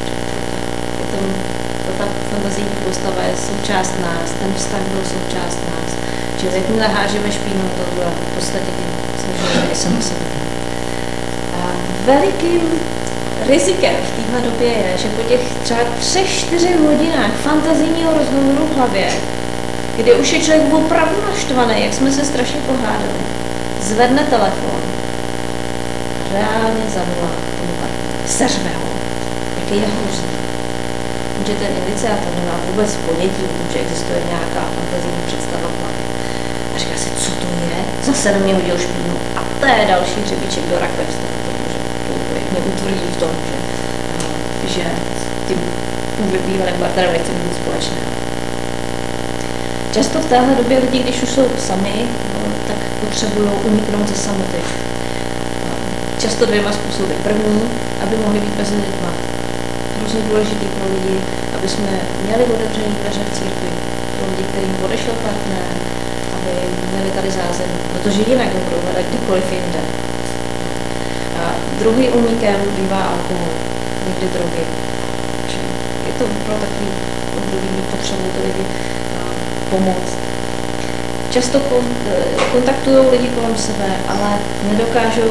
Speaker 2: Ta fantazijní postava je součást nás, ten vztah byl součást nás. Čili jakmile hážeme špínu, to bude v podstatě tím snižujeme i sami sebe. A velikým rizikem v téhle době je, že po těch třeba 3-4 hodinách fantazijního rozhovoru v hlavě, kdy už je člověk opravdu naštvaný, jak jsme se strašně pohádali, zvedne telefon, reálně zavolá tomu partnerovi, seřve ho, jaký je hrozný. Že ten iniciátor nemá vůbec ponětí, že existuje nějaká fantazijní představa v hlavě. A říká si, co to je? Zase na mě hodil špínu. A to je další hřebíček do rakve vztahu, protože mě utvrdí v tom, že tím bývalým partnerem nechci mít nic společného. Často v téhle době lidi, když už jsou sami, tak potřebují uniknout ze samoty. Často 2 způsoby. První, aby mohli být mezi lidma. Hrozně důležitý pro lidi, aby jsme měli otevřený dveře v církvi. Pro lidi, kterým odešel partner, aby měli tady zázemí, protože jinak ho budou hledat kdykoliv jinde. A druhý únikem bývá alkohol, někdy drogy. Je to pro takový období, kdy potřebují to lidi pomoct. Často kontaktují lidi kolem sebe, ale nedokážou,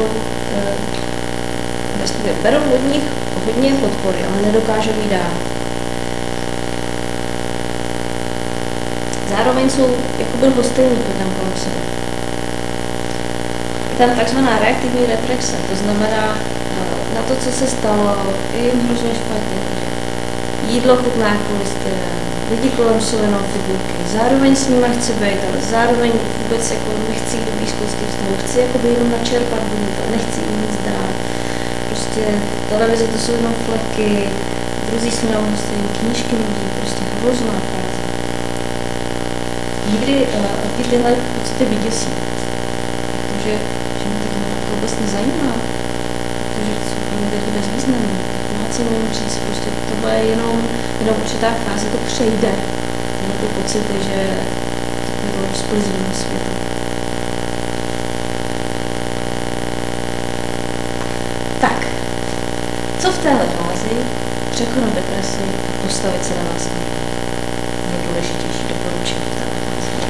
Speaker 2: berou od nich hodně podpory, ale nedokážou jí dát. Zároveň jsou jakoby hostilní tam kolem sebe. Je tam takzvaná reaktivní reprexe, to znamená na to, co se stalo, je jim hrozně špatně. Jídlo chutná jako listina, lidi kolem jsou jenom figurky, zároveň s nimi chci být, ale zároveň vůbec jako nechci jít do blízkosti vztahu, chci jakoby jenom načerpat vodit, ale nechci jim nic dát. Prostě televize to jsou jenom fleky, druzí si nám stojí knížky nudí, prostě hrozná práce. Někdy tyhle pocity vyděsí, protože že mě to vůbec nezajímá, protože jsou pro mě teď bezvýznamný. Má cenu říct, prostě tohle je jenom určitá fáze, to přejde. Jenom to pocity, že to rozplizí na světě. Tak, co v téhle fázi překonat depresi a postavit se na vlastní? Nejdůležitější doporučení v téhle fázi.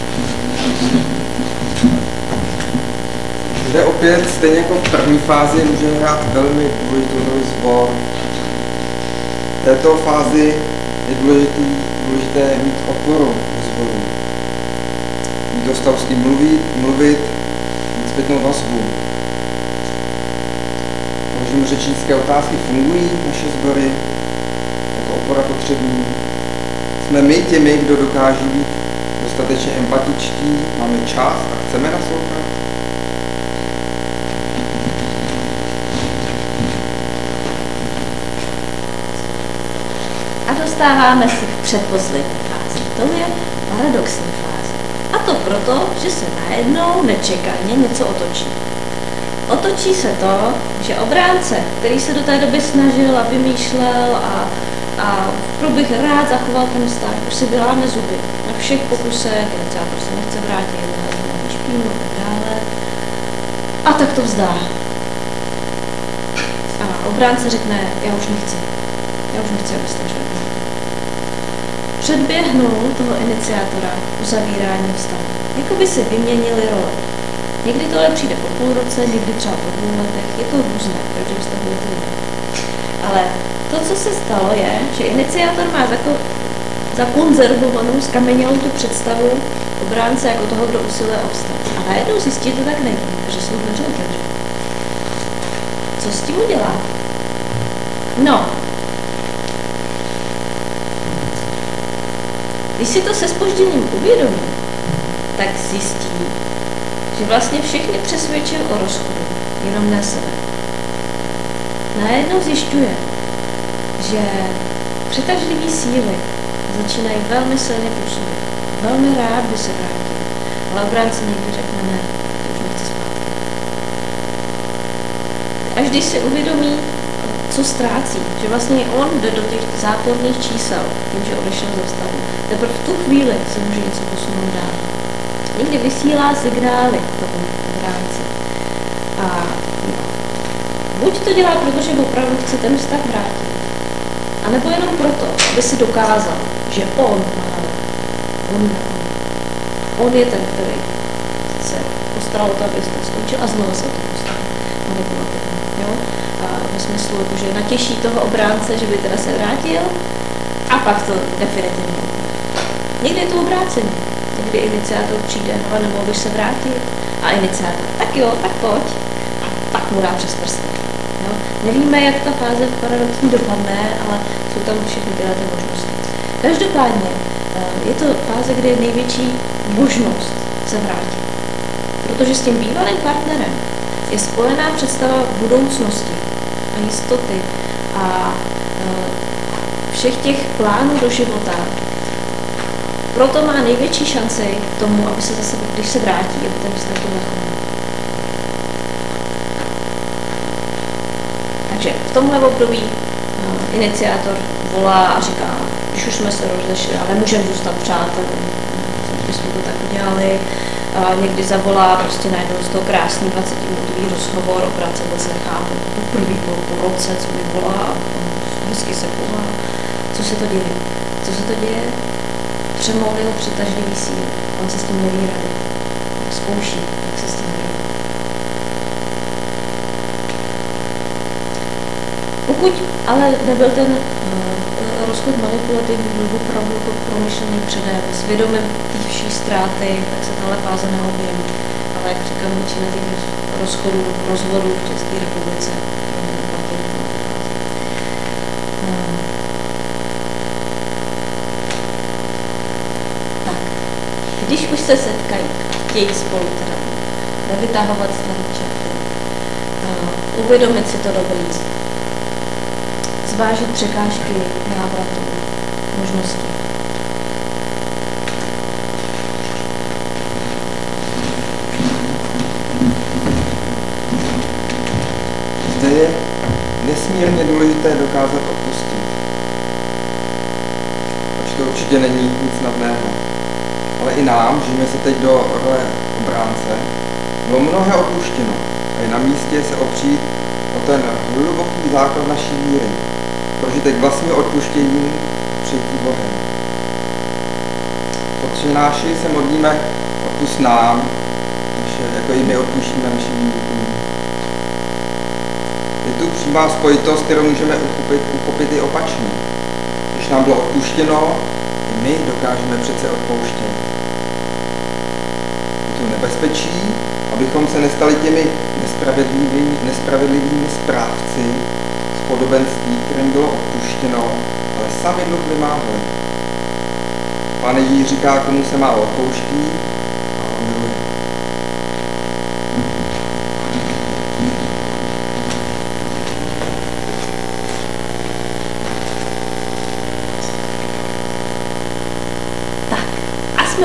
Speaker 1: Kde opět, stejně jako v první fázi, může hrát velmi důležitou roli sbor. V této fázi je důležité mít oporu v sboru. Mít dostav s kým mluvit, mít zpětnou vazbu. Položím řečnické otázky, fungují naše sbory jako opora potřební. Jsme my těmi, kdo dokáží být dostatečně empatičtí, máme čas a chceme naslouchat.
Speaker 2: A dostáváme se k předposlední fázi. To je paradoxní fáze. A to proto, že se najednou nečekaně něco otočí. Otočí se to, že obránce, který se do té doby snažil a vymýšlel a v průběh rád zachoval ten vztah, už si vyláme zuby na všech pokusech, iniciátor se nechce vrátit, na špínu a tak dále. A tak to vzdá. A obránce řekne, já už nechci, aby se to člověk. Předběhnul toho iniciátora uzavírání vztahu. Jako by si vyměnili role. Někdy tohle přijde po půl roce, někdy třeba po 2 letech, je to různé, každý vztah je to jiné. Ale to, co se stalo, je, že iniciátor má zakonzervovanou, skamenělou tu představu obránce jako toho, kdo usiluje o vztah. A najednou zjistí, že to tak není, že jsou dveře otevře. Co s tím udělá? No, když si to se zpožděním uvědomí, tak zjistí, že vlastně všechny přesvědčil o rozchodu, jenom na sebe. Najednou zjišťuje, že přitažlivé síly začínají velmi silně působit. Velmi rád by se vrátil, ale obránce někdy řekne ne, to už nechci zpátky. Až když si uvědomí, co ztrácí, že vlastně on jde do těch záporných čísel, tím, že odešel ze vztahu, teprve v tu chvíli se může něco posunout dál. Někdy vysílá signály tomu obránci. A buď to dělá, protože opravdu chce ten vztah vrátit, anebo jenom proto, aby si dokázal, že on má on je ten, který se postaral o to, aby to skončil a znovu se to postaral manipulativně. Jo? A ve smyslu, že natěší toho obránce, že by teda se vrátil a pak to definitivně. Někdy je to obráceně. Někdy iniciátor přijde, ale nemohl bych se vrátit. A iniciátor, tak jo, tak pojď. A tak mu dá přes prsty. Jo? Nevíme, jak ta fáze paradoxní dopadne, ale jsou tam všechny tyhle ty možnosti. Každopádně je to fáze, kde je největší možnost se vrátit. Protože s tím bývalým partnerem je spojená představa budoucnosti a jistoty a všech těch plánů do života. Proto má největší šanci k tomu, aby se zase, když se vrátí, aby ten vztah to zachoval. Takže v tomhle období iniciátor volá a říká, když už jsme se rozešli, ale můžeme zůstat přáteli, když jsme to tak udělali. A někdy zavolá prostě najednou z toho krásný 20-minutový rozhovor, obránce vůbec nechápu, poprvé po roce, co mi volá a vždycky se chová. Co se to děje? Co se to děje? Přemluvil přitažlivý síly. On se s tím neví rady. Zkouší, jak se s tím rady. Pokud ale nebyl ten rozchod manipulativní, byl opravdu to promyšlený předem, s vědomím té vší ztráty, tak se tahle fáze neobjeví. Ale jak říkám, většina těch rozvodů v České republice tak, když už se setkají, chtějí spolu teda nevytahovat starý čerty, uvědomit si to dobrý, zvážit překážky návratu, možnosti.
Speaker 1: Zde je nesmírně důležité dokázat odpustit. Ač to určitě není nic snadného. Ale i nám, žijeme se teď do role obránce, bylo mnohé odpuštěno a je na místě se opřít o ten hluboký základ naší víry, prožitek vlastního odpuštění přijetí Bohem. Otče náši se modlíme, odpusť nám, jako i my odpuštíme našim viníkům. Je tu přímá spojitost, kterou můžeme uchopit i opačně. Když nám bylo odpuštěno, i my dokážeme přece odpouštět. Je tu nebezpečí, abychom se nestali těmi nespravedlivými správci z podobenství, kterým bylo odpuštěno, ale sami dluh vymáhali. Pán Ježíš říká, komu se má odpouští, a on miluje.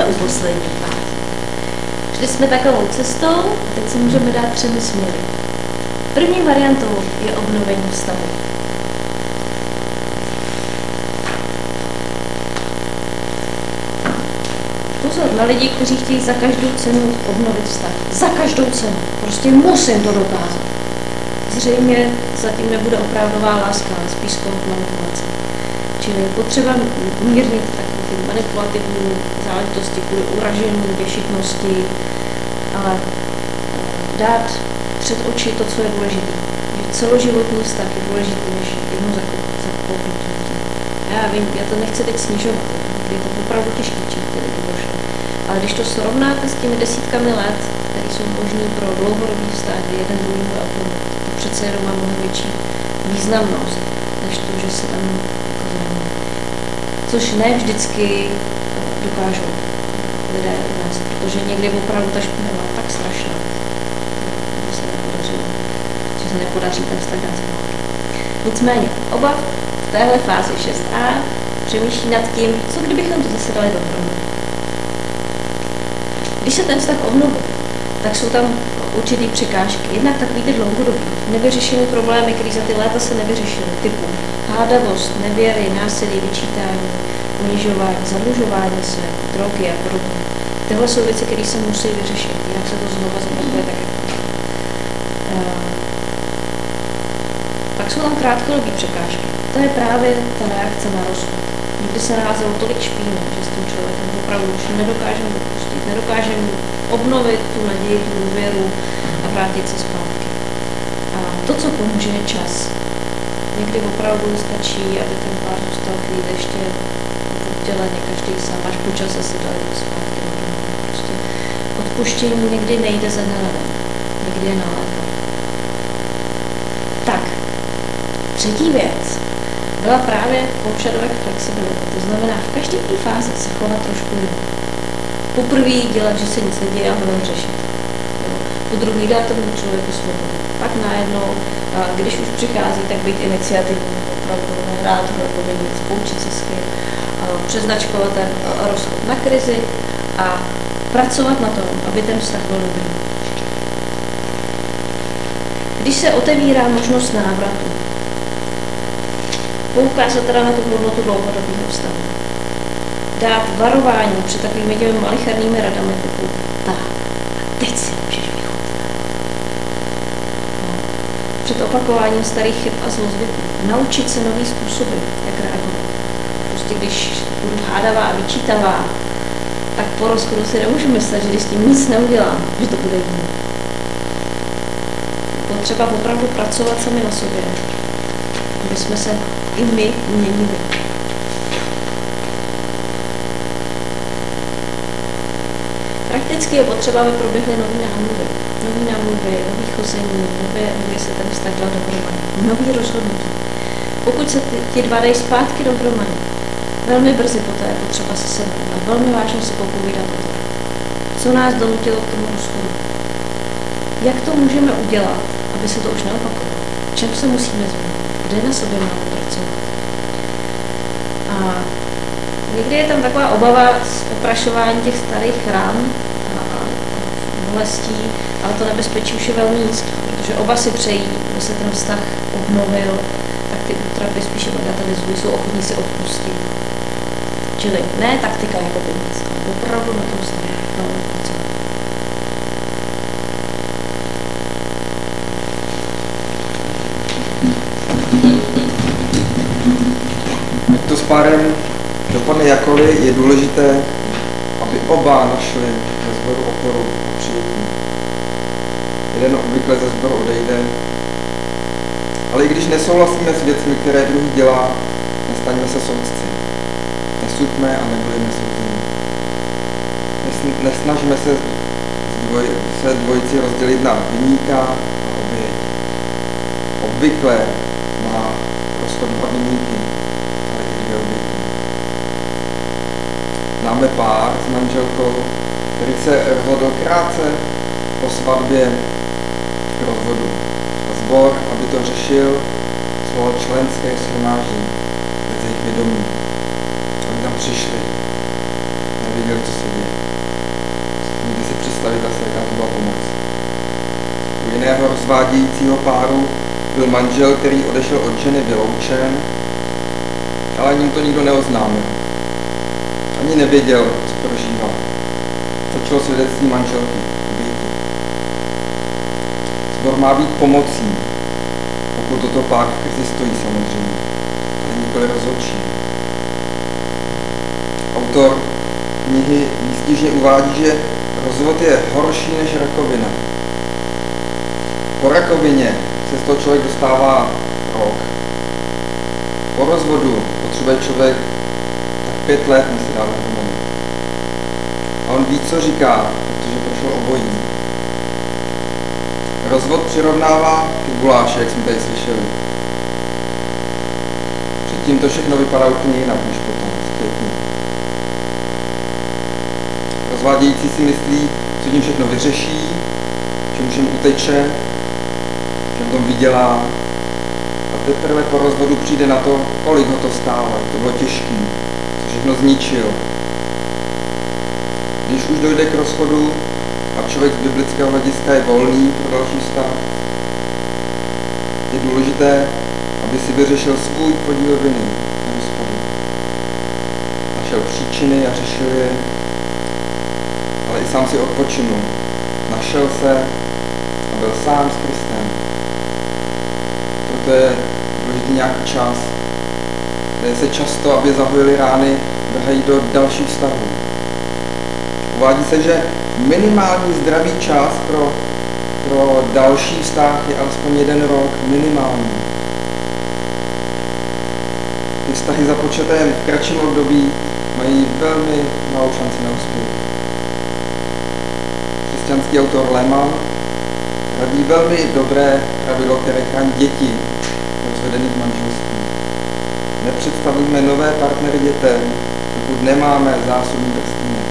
Speaker 2: u poslední fáze. Šli jsme takovou cestou a teď se můžeme dát 3 směry. První variantou je obnovení vztahu. Pozor na lidi, kteří chtějí za každou cenu obnovit vztah. Za každou cenu. Prostě musím to dokázat. Zřejmě zatím nebude opravdová láska, ale spíš skoro manipulace. Čili je potřeba mírnit takové ty manipulativní záležitosti kvůli uražení, běžitnosti, ale dát před oči to, co je důležité. Že celoživotní vztah je důležitý než jednou zakoupnutí. Já vím, já to nechci teď snižovat, je to opravdu těžký, čím ty lidi došlo. Ale když to srovnáte s těmi desítkami let, které jsou možný pro dlouhodobý vztah, kdy jeden druhý bude opomenut, to přece jenom má mnohem větší významnost, než to, že se tam jako což ne vždycky dokážou lidé unést, protože někdy opravdu ta špína byla tak strašná, že se nepodařilo, že se nepodaří ten vztah dát zpátky. Nicméně, oba v téhle fázi 6a přemýšlí nad tím, co kdybychom to zase dali dohromady. Když se ten vztah obnoví, tak jsou tam určitý překážky. Jednak takový ty dlouhodobý, nevyřešené problémy, které za ty léta se nevyřešily, typu hádavost, nevěry, násilí, vyčítání, ponižování, zadlužování se, drogy a podobně. Tyhle jsou věci, které se musí vyřešit, jinak se to znovu zopakuje tak, jak to. Pak jsou tam krátkodobé překážky. To je právě ta reakce na rozchod. Někdy se naházelo tolik špíny, že s tím člověkem opravdu už nedokážeme dopustit, nedokážeme obnovit tu naději, tu důvěru a vrátit se zpátky. A to, co pomůže, je čas. Někdy opravdu stačí, aby ten pár zůstal chvíli ještě odděleně, každý sám, až po čase se dali zpátky. Prostě odpuštění někdy nejde ze dne na den, někdy je na léta. Tak, třetí věc byla právě požadavek flexibility. To znamená, v každé té fázi se chovat trošku jinak. Poprvé dělat, že se nic neděje a budeme řešit. Po druhý dát tomu člověku svobodu. Pak najednou, když už přichází, tak být iniciativní, opravdu nehrát jako nic, poučit se s chyb, přeznačkovat ten rozchod na krizi a pracovat na tom, aby ten vztah byl dobrý. Když se otevírá možnost návratu, poukázat teda na tu hodnotu dlouhodobého vztahu. Dát varování před takovými těmi malichernými radami typu tak, a teď si můžeš vychutnat. No. Před opakováním starých chyb a zlozvyků. Naučit se nový způsoby, jak reagovat. Prostě když budu hádavá a vyčítavá, tak po rozchodu si nemůžu myslet, že když s tím nic neudělám, že to bude jiný. Potřeba opravdu pracovat sami na sobě, aby jsme se i my měnili. Prakticky je potřeba, aby proběhly nový námluvy, nový chození, nově se ten vztah dal dohromady, nový rozhodnutí. Pokud se ti dva dají zpátky dohromady, velmi brzy poté je potřeba se sednout a velmi vážně si popovídat o tom, co nás donutilo k tomu rozchodu. Jak to můžeme udělat, aby se to už neopakovalo? Čem se musíme změnit? Kde na sobě máme pracovat? A někdy je tam taková obava z oprašování těch starých ran a bolestí, ale to nebezpečí už je velmi nízký, protože oba si přejí, aby se ten vztah obnovil, tak ty útrapy spíše bagatelizují, jsou ochotní si odpustit. Čili ne taktika jako peníze, ale opravdu na tom vztahu velmi pracovat.
Speaker 1: Ať to s párem dopadne jakkoliv, je důležité, aby oba našli ve sboru oporu a přijetí. Jeden obvykle ze sboru odejde, ale i když nesouhlasíme s věcmi, které druhý dělá, nestaňme se soudci. Nesuďme a nebudeme souzení. Nesnažme se dvojici rozdělit na viníka a oběť. Obvykle má rozchod dva viníky, ale i dvě oběti. Známe pár s manželkou, který se rozhodl krátce po svatbě k rozvodu. A sbor, aby to řešil, svolal členské shromáždění mezi jejich vědomí. Oni tam přišli. nevěděli, co se děje. Můžete si představit asi, jaká to byla pomoc. U jiného rozvádějícího páru byl manžel, který odešel od ženy, vyloučen, ale ani mu to nikdo neoznámil. Ani nevěděl, co prožívá. Začalo svědectví manželky, oběti. Sbor má být pomocí, pokud toto pár v krizi stojí samozřejmě, ale nikoli rozhodčí. Autor knihy výstižně uvádí, že rozvod je horší než rakovina. Po rakovině se z toho člověk dostává rok. Po rozvodu potřebuje člověk tak 5 let, než se dá dohromady. A on ví, co říká, protože prošel obojí. Rozvod přirovnává k guláši, jak jsme tady slyšeli. Předtím to všechno vypadá úplně jinak, než potom, zpětně. Rozvádějící si myslí, co tím všechno vyřeší, čemu všem uteče, že na tom vydělá. A teprve po rozvodu přijde na to, kolik ho to stálo, jak to bylo těžké, co všechno zničil. Když už dojde k rozchodu a člověk z biblického hlediska je volný pro další vztah, je důležité, aby si vyřešil svůj podíl viny na Hospodu. Našel příčiny a řešil je, ale i sám si odpočinul. Našel se a byl sám s Kristem. Proto je důležitý nějaký čas, kde se často, aby zahojily rány, vrhají do dalších vztahů. Uvádí se, že minimální zdravý čas pro další vztah je alespoň 1 rok, minimální. Ty vztahy započaté v kratším období mají velmi malou šanci na úspěch. Křesťanský autor Lehmann radí velmi dobré pravidlo, které chrání děti rozvedených manželství. Nepředstavujme nové partnery dětem, dokud nemáme zásobný prstýnek.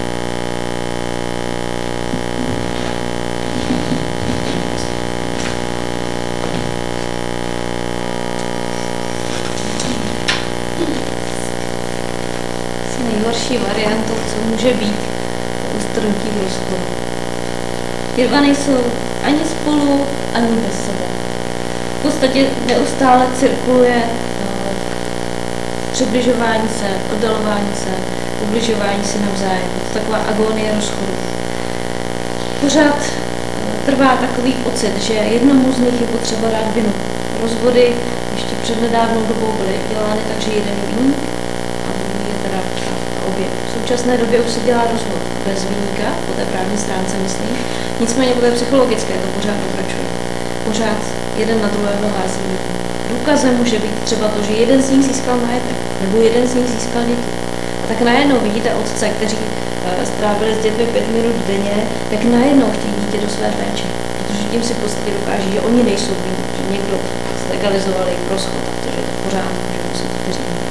Speaker 2: Nejhorší variantou, co může být, ustrnutí v rozchodu. Ti dva nejsou ani spolu, ani bez sebe. V podstatě neustále cirkuluje přibližování se, oddalování se, ubližování si navzájem. Je to taková agonie rozchodu. Pořád trvá takový pocit, že jednomu z nich je potřeba dát vinu. Rozvody ještě před nedávnou dobou byly dělány tak, že jeden viník a druhý je teda ta oběť. V současné době už se dělá rozvod bez viníka, po té právní stránce myslím, nicméně po té psychologické to pořád pokračuje. Pořád jeden na druhého hází. Důkazem může být třeba to, že jeden z nich získal majetek, nebo jeden z nich získal děti. A tak najednou vidíte otce, kteří strávili s dětmi 5 minut denně, tak najednou chtějí dítě do své péče. Protože tím si v podstatě dokáží, že oni nejsou vinní, že někdo zlegalizoval jejich rozchod, protože je to v pořádku, že musí to říct.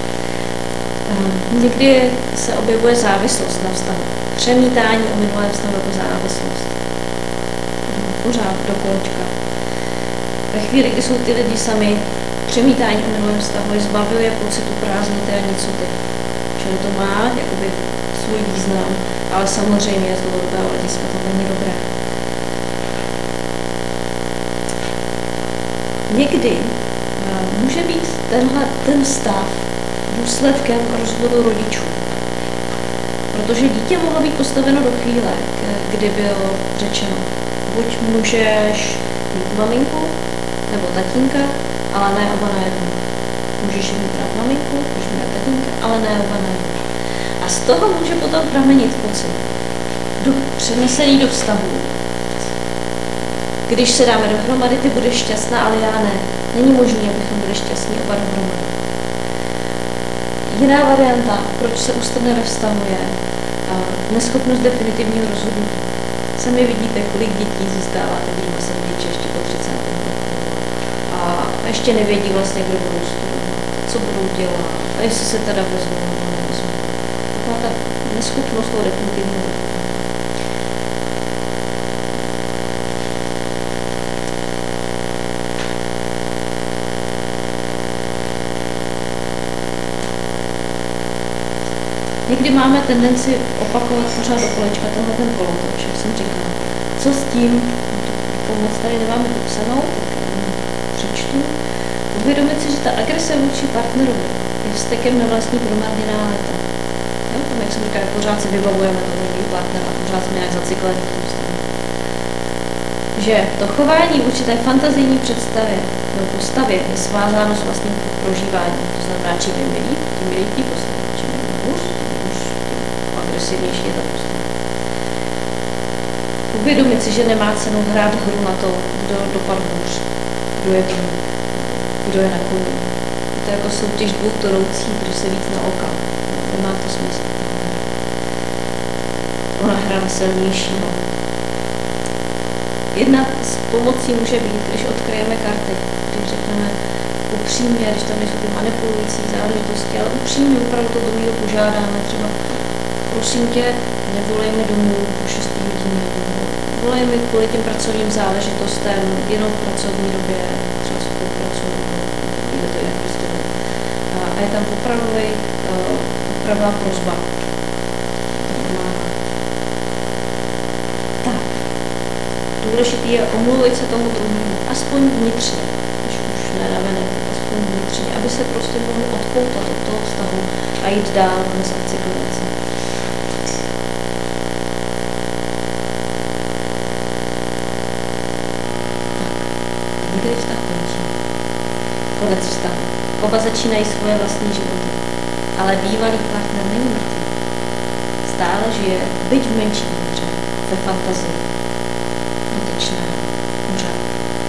Speaker 2: Někdy se objevuje závislost na vztahu. Přemítání o minulém vztahu jako závislost. Pořád do kolečka. Ve chvíli, kdy jsou ty lidi sami, přemítání o minulém vztahu je zbavuje pocitu prázdnoty a nicoty. Čili to má jakoby svůj význam, ale samozřejmě z dlouhodobého hlediska to není dobré. Někdy může být ten stav důsledkem rozvodu rodičů. Protože dítě mohlo být postaveno do chvíle, kdy bylo řečeno, buď můžeš mít maminku nebo tatínka, ale ne oba najednou. Můžeš mít rád maminku, můžeš mít rád tatínka, ale ne oba najednou. A z toho může potom pramenit pocit přenesený do vztahu. Když se dáme dohromady, ty budeš šťastná, ale já ne. Není možné, abychom byli šťastní oba dohromady. Jiná varianta, proč se ustrne ve vztahu, je neschopnost definitivního rozhodnutí. Sami vidíte, kolik dětí zůstáváte v doma se rodiče ještě po 30. roku. A ještě nevědí vlastně, kdo budou studovat, co budou dělat, a jestli se teda vezmou nebo nevezmou. Taková ta neschopnost toho definitivního rozhodnutí. někdy máme tendenci opakovat pořád do kolečka tenhle ten kolotoč, jak jsem říkala. Co s tím? Pomoc tady nemáme popsanou, tak přečtu. Uvědomit si, že ta agrese vůči partnerovi je vztekem na vlastní promarněná léta. Jo, tam, jak jsem říkala, pořád si vybavujeme toho druhého partnera, pořád jsme nějak zacykleni v tom stavu. Že to chování v určité fantazijní představě nebo postavě je svázáno s vlastním prožíváním. To znamená, čím je milý, tím milý ty postavy. Čím je hůř, tím agresivnější je ta postava. Uvědomit si, že nemá cenu hrát hru na to, kdo dopadl hůř, kdo je první, kdo je na koni. Je to jako soutěž dvou toroucí, kdo se víc na oka. Nemá to smysl. Ona hra na silnějšího. Jedna z pomocí může být, když odkryjeme karty, když řekneme upřímně, když tam nejsou ty manipulující záležitosti, ale upřímně opravdu to druhého požádáme, třeba prosím tě, nevolej mi domů po 6 hodině, volej mi kvůli těm pracovním záležitostem, jenom v pracovní době, třeba spolupracuju, jde to jinak prostě. A je tam opravdová prosba. Důležitý je omluvit se tomu druhému, aspoň vnitřně, když už nenavenek, aspoň vnitřně, aby se prostě mohl odpoutat od toho vztahu a jít dál bez akcikulace. Někdy vztah končí. Konec vztahu. Oba začínají svoje vlastní životy, ale bývalý partner není mrtvý. Stále žije, byť v menší míře, ve fantazii. Pořád.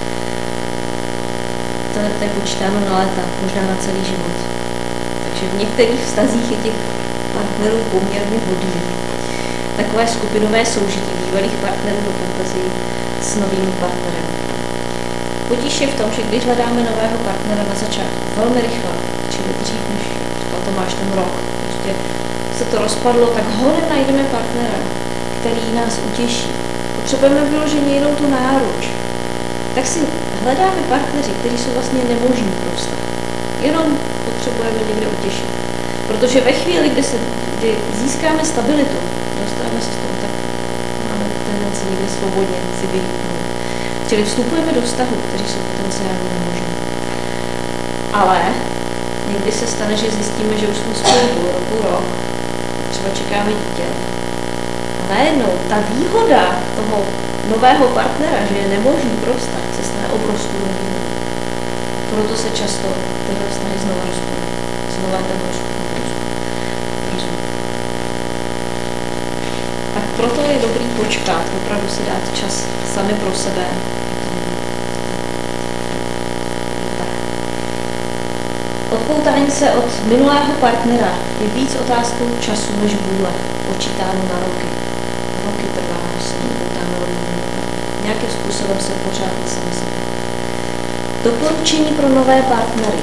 Speaker 2: To je počítáno na léta, možná na celý život. Takže v některých vztazích je těch partnerů poměrně hodně. Takové skupinové soužití bývalých partnerů do fantazii s novým partnerem. Potíž je v tom, že když hledáme nového partnera na začátku, velmi rychle, čili dřív než to máš ten rok, prostě se to rozpadlo, tak hned najdeme partnera, který nás utěší. Potřebujeme vyloženě jenom tu náruč. Tak si hledáme partneři, kteří jsou vlastně nemožní pro vztah. Jenom potřebujeme někde utěšit. Protože ve chvíli, kdy získáme stabilitu, dostaneme se z toho, tak máme tendenci někde svobodně si vylítnout. Čili vstupujeme do vztahu, kteří jsou potenciálně nemožní. Ale někdy se stane, že zjistíme, že už jsme spolu půl rok, třeba čekáme dítě. Najednou ta výhoda toho nového partnera, že je nemožný pro vztah, se stane obrovskou nevýhodou. Proto se často tyhle vztahy znovu rozpadají. Znova ten rozpad. Tak proto je dobrý počkat, opravdu si dát čas sami pro sebe. Odpoutání se od minulého partnera je víc otázkou času než vůle, počítáno na roky. Roky trvá, než se odpoutáme od minulého. Nějakým způsobem se pořád sami sebe. Doporučení pro nové partnery.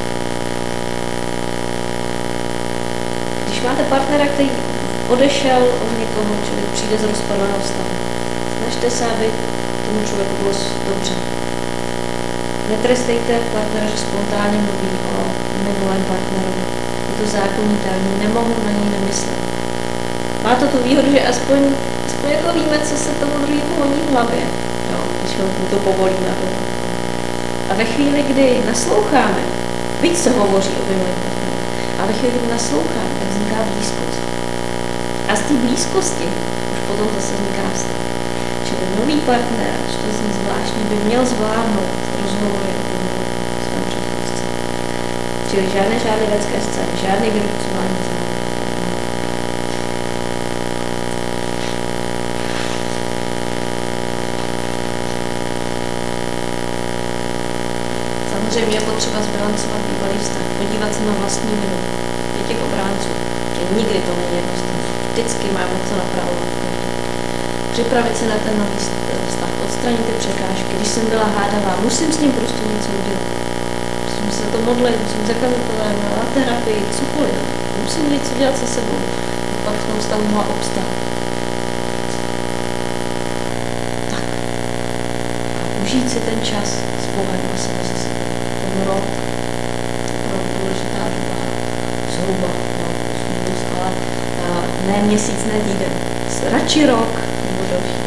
Speaker 2: Když máte partnera, který odešel od někoho, čili přijde z rozpadlého vztahu, snažte se, aby tomu člověku bylo dobře. Netrestejte partnera, že spontánně mluví o minulém partnerovi. Je to zákonité, oni nemohou na něj nemyslet. Má to tu výhodu, že aspoň jako víme, co se tomu druhému honí v hlavě, jo, když mu to povolíme. A ve chvíli, kdy nasloucháme, byť se hovoří o minulém partnerovi, a ve chvíli, kdy nasloucháme, tak vzniká blízkost. A z té blízkosti už potom zase vzniká vztah. Čili nový partner, až to zní zvláštně, by měl zvládnout rozhovory o svém předchůdci. Čili žádné žádlivecké scény, žádný vynucování zájmu. Samozřejmě je potřeba zbilancovat bývalý vztah, podívat se na vlastní vinu. Je těch obránců, že nikdy to není jednostranné. Vždycky máme co napravovat. Připravit se na ten nový vztah, odstranit ty překážky. Když jsem byla hádavá, musím s ním prostě něco udělat. Musím se to modlit, musím zakazatelé, na terapii, cokoliv. Musím něco dělat se sebou. Pak v tom vztahu mohla obstát. Tak. A užít si ten čas s Bohem a sebe se sebou. Ten rok, opravdu důležitá doba, zhruba, no, ale ne měsíc, ne týden. Radši rok nebo delší.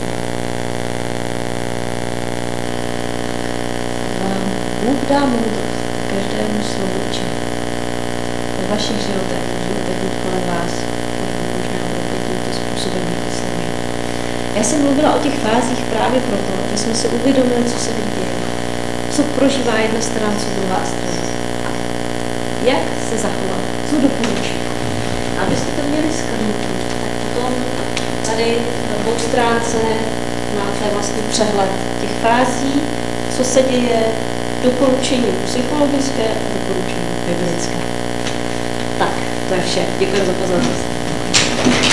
Speaker 2: Bůh dá moudrost každému slovu či. Ve vašich životech můžete být kolem vás, možná budete tímto způsobem sloužit. Já jsem mluvila o těch fázích právě proto, aby jsme si uvědomili, co se děje. Co prožívá jedna strana, co druhá strana. Jak se zachovat, co doporučí. Abyste to měli shrnutí, tak potom tady na obou stránce máte vlastně přehled těch fází, co se děje, doporučení psychologické a doporučení biblické. Tak, to je vše. Děkuji za pozornost.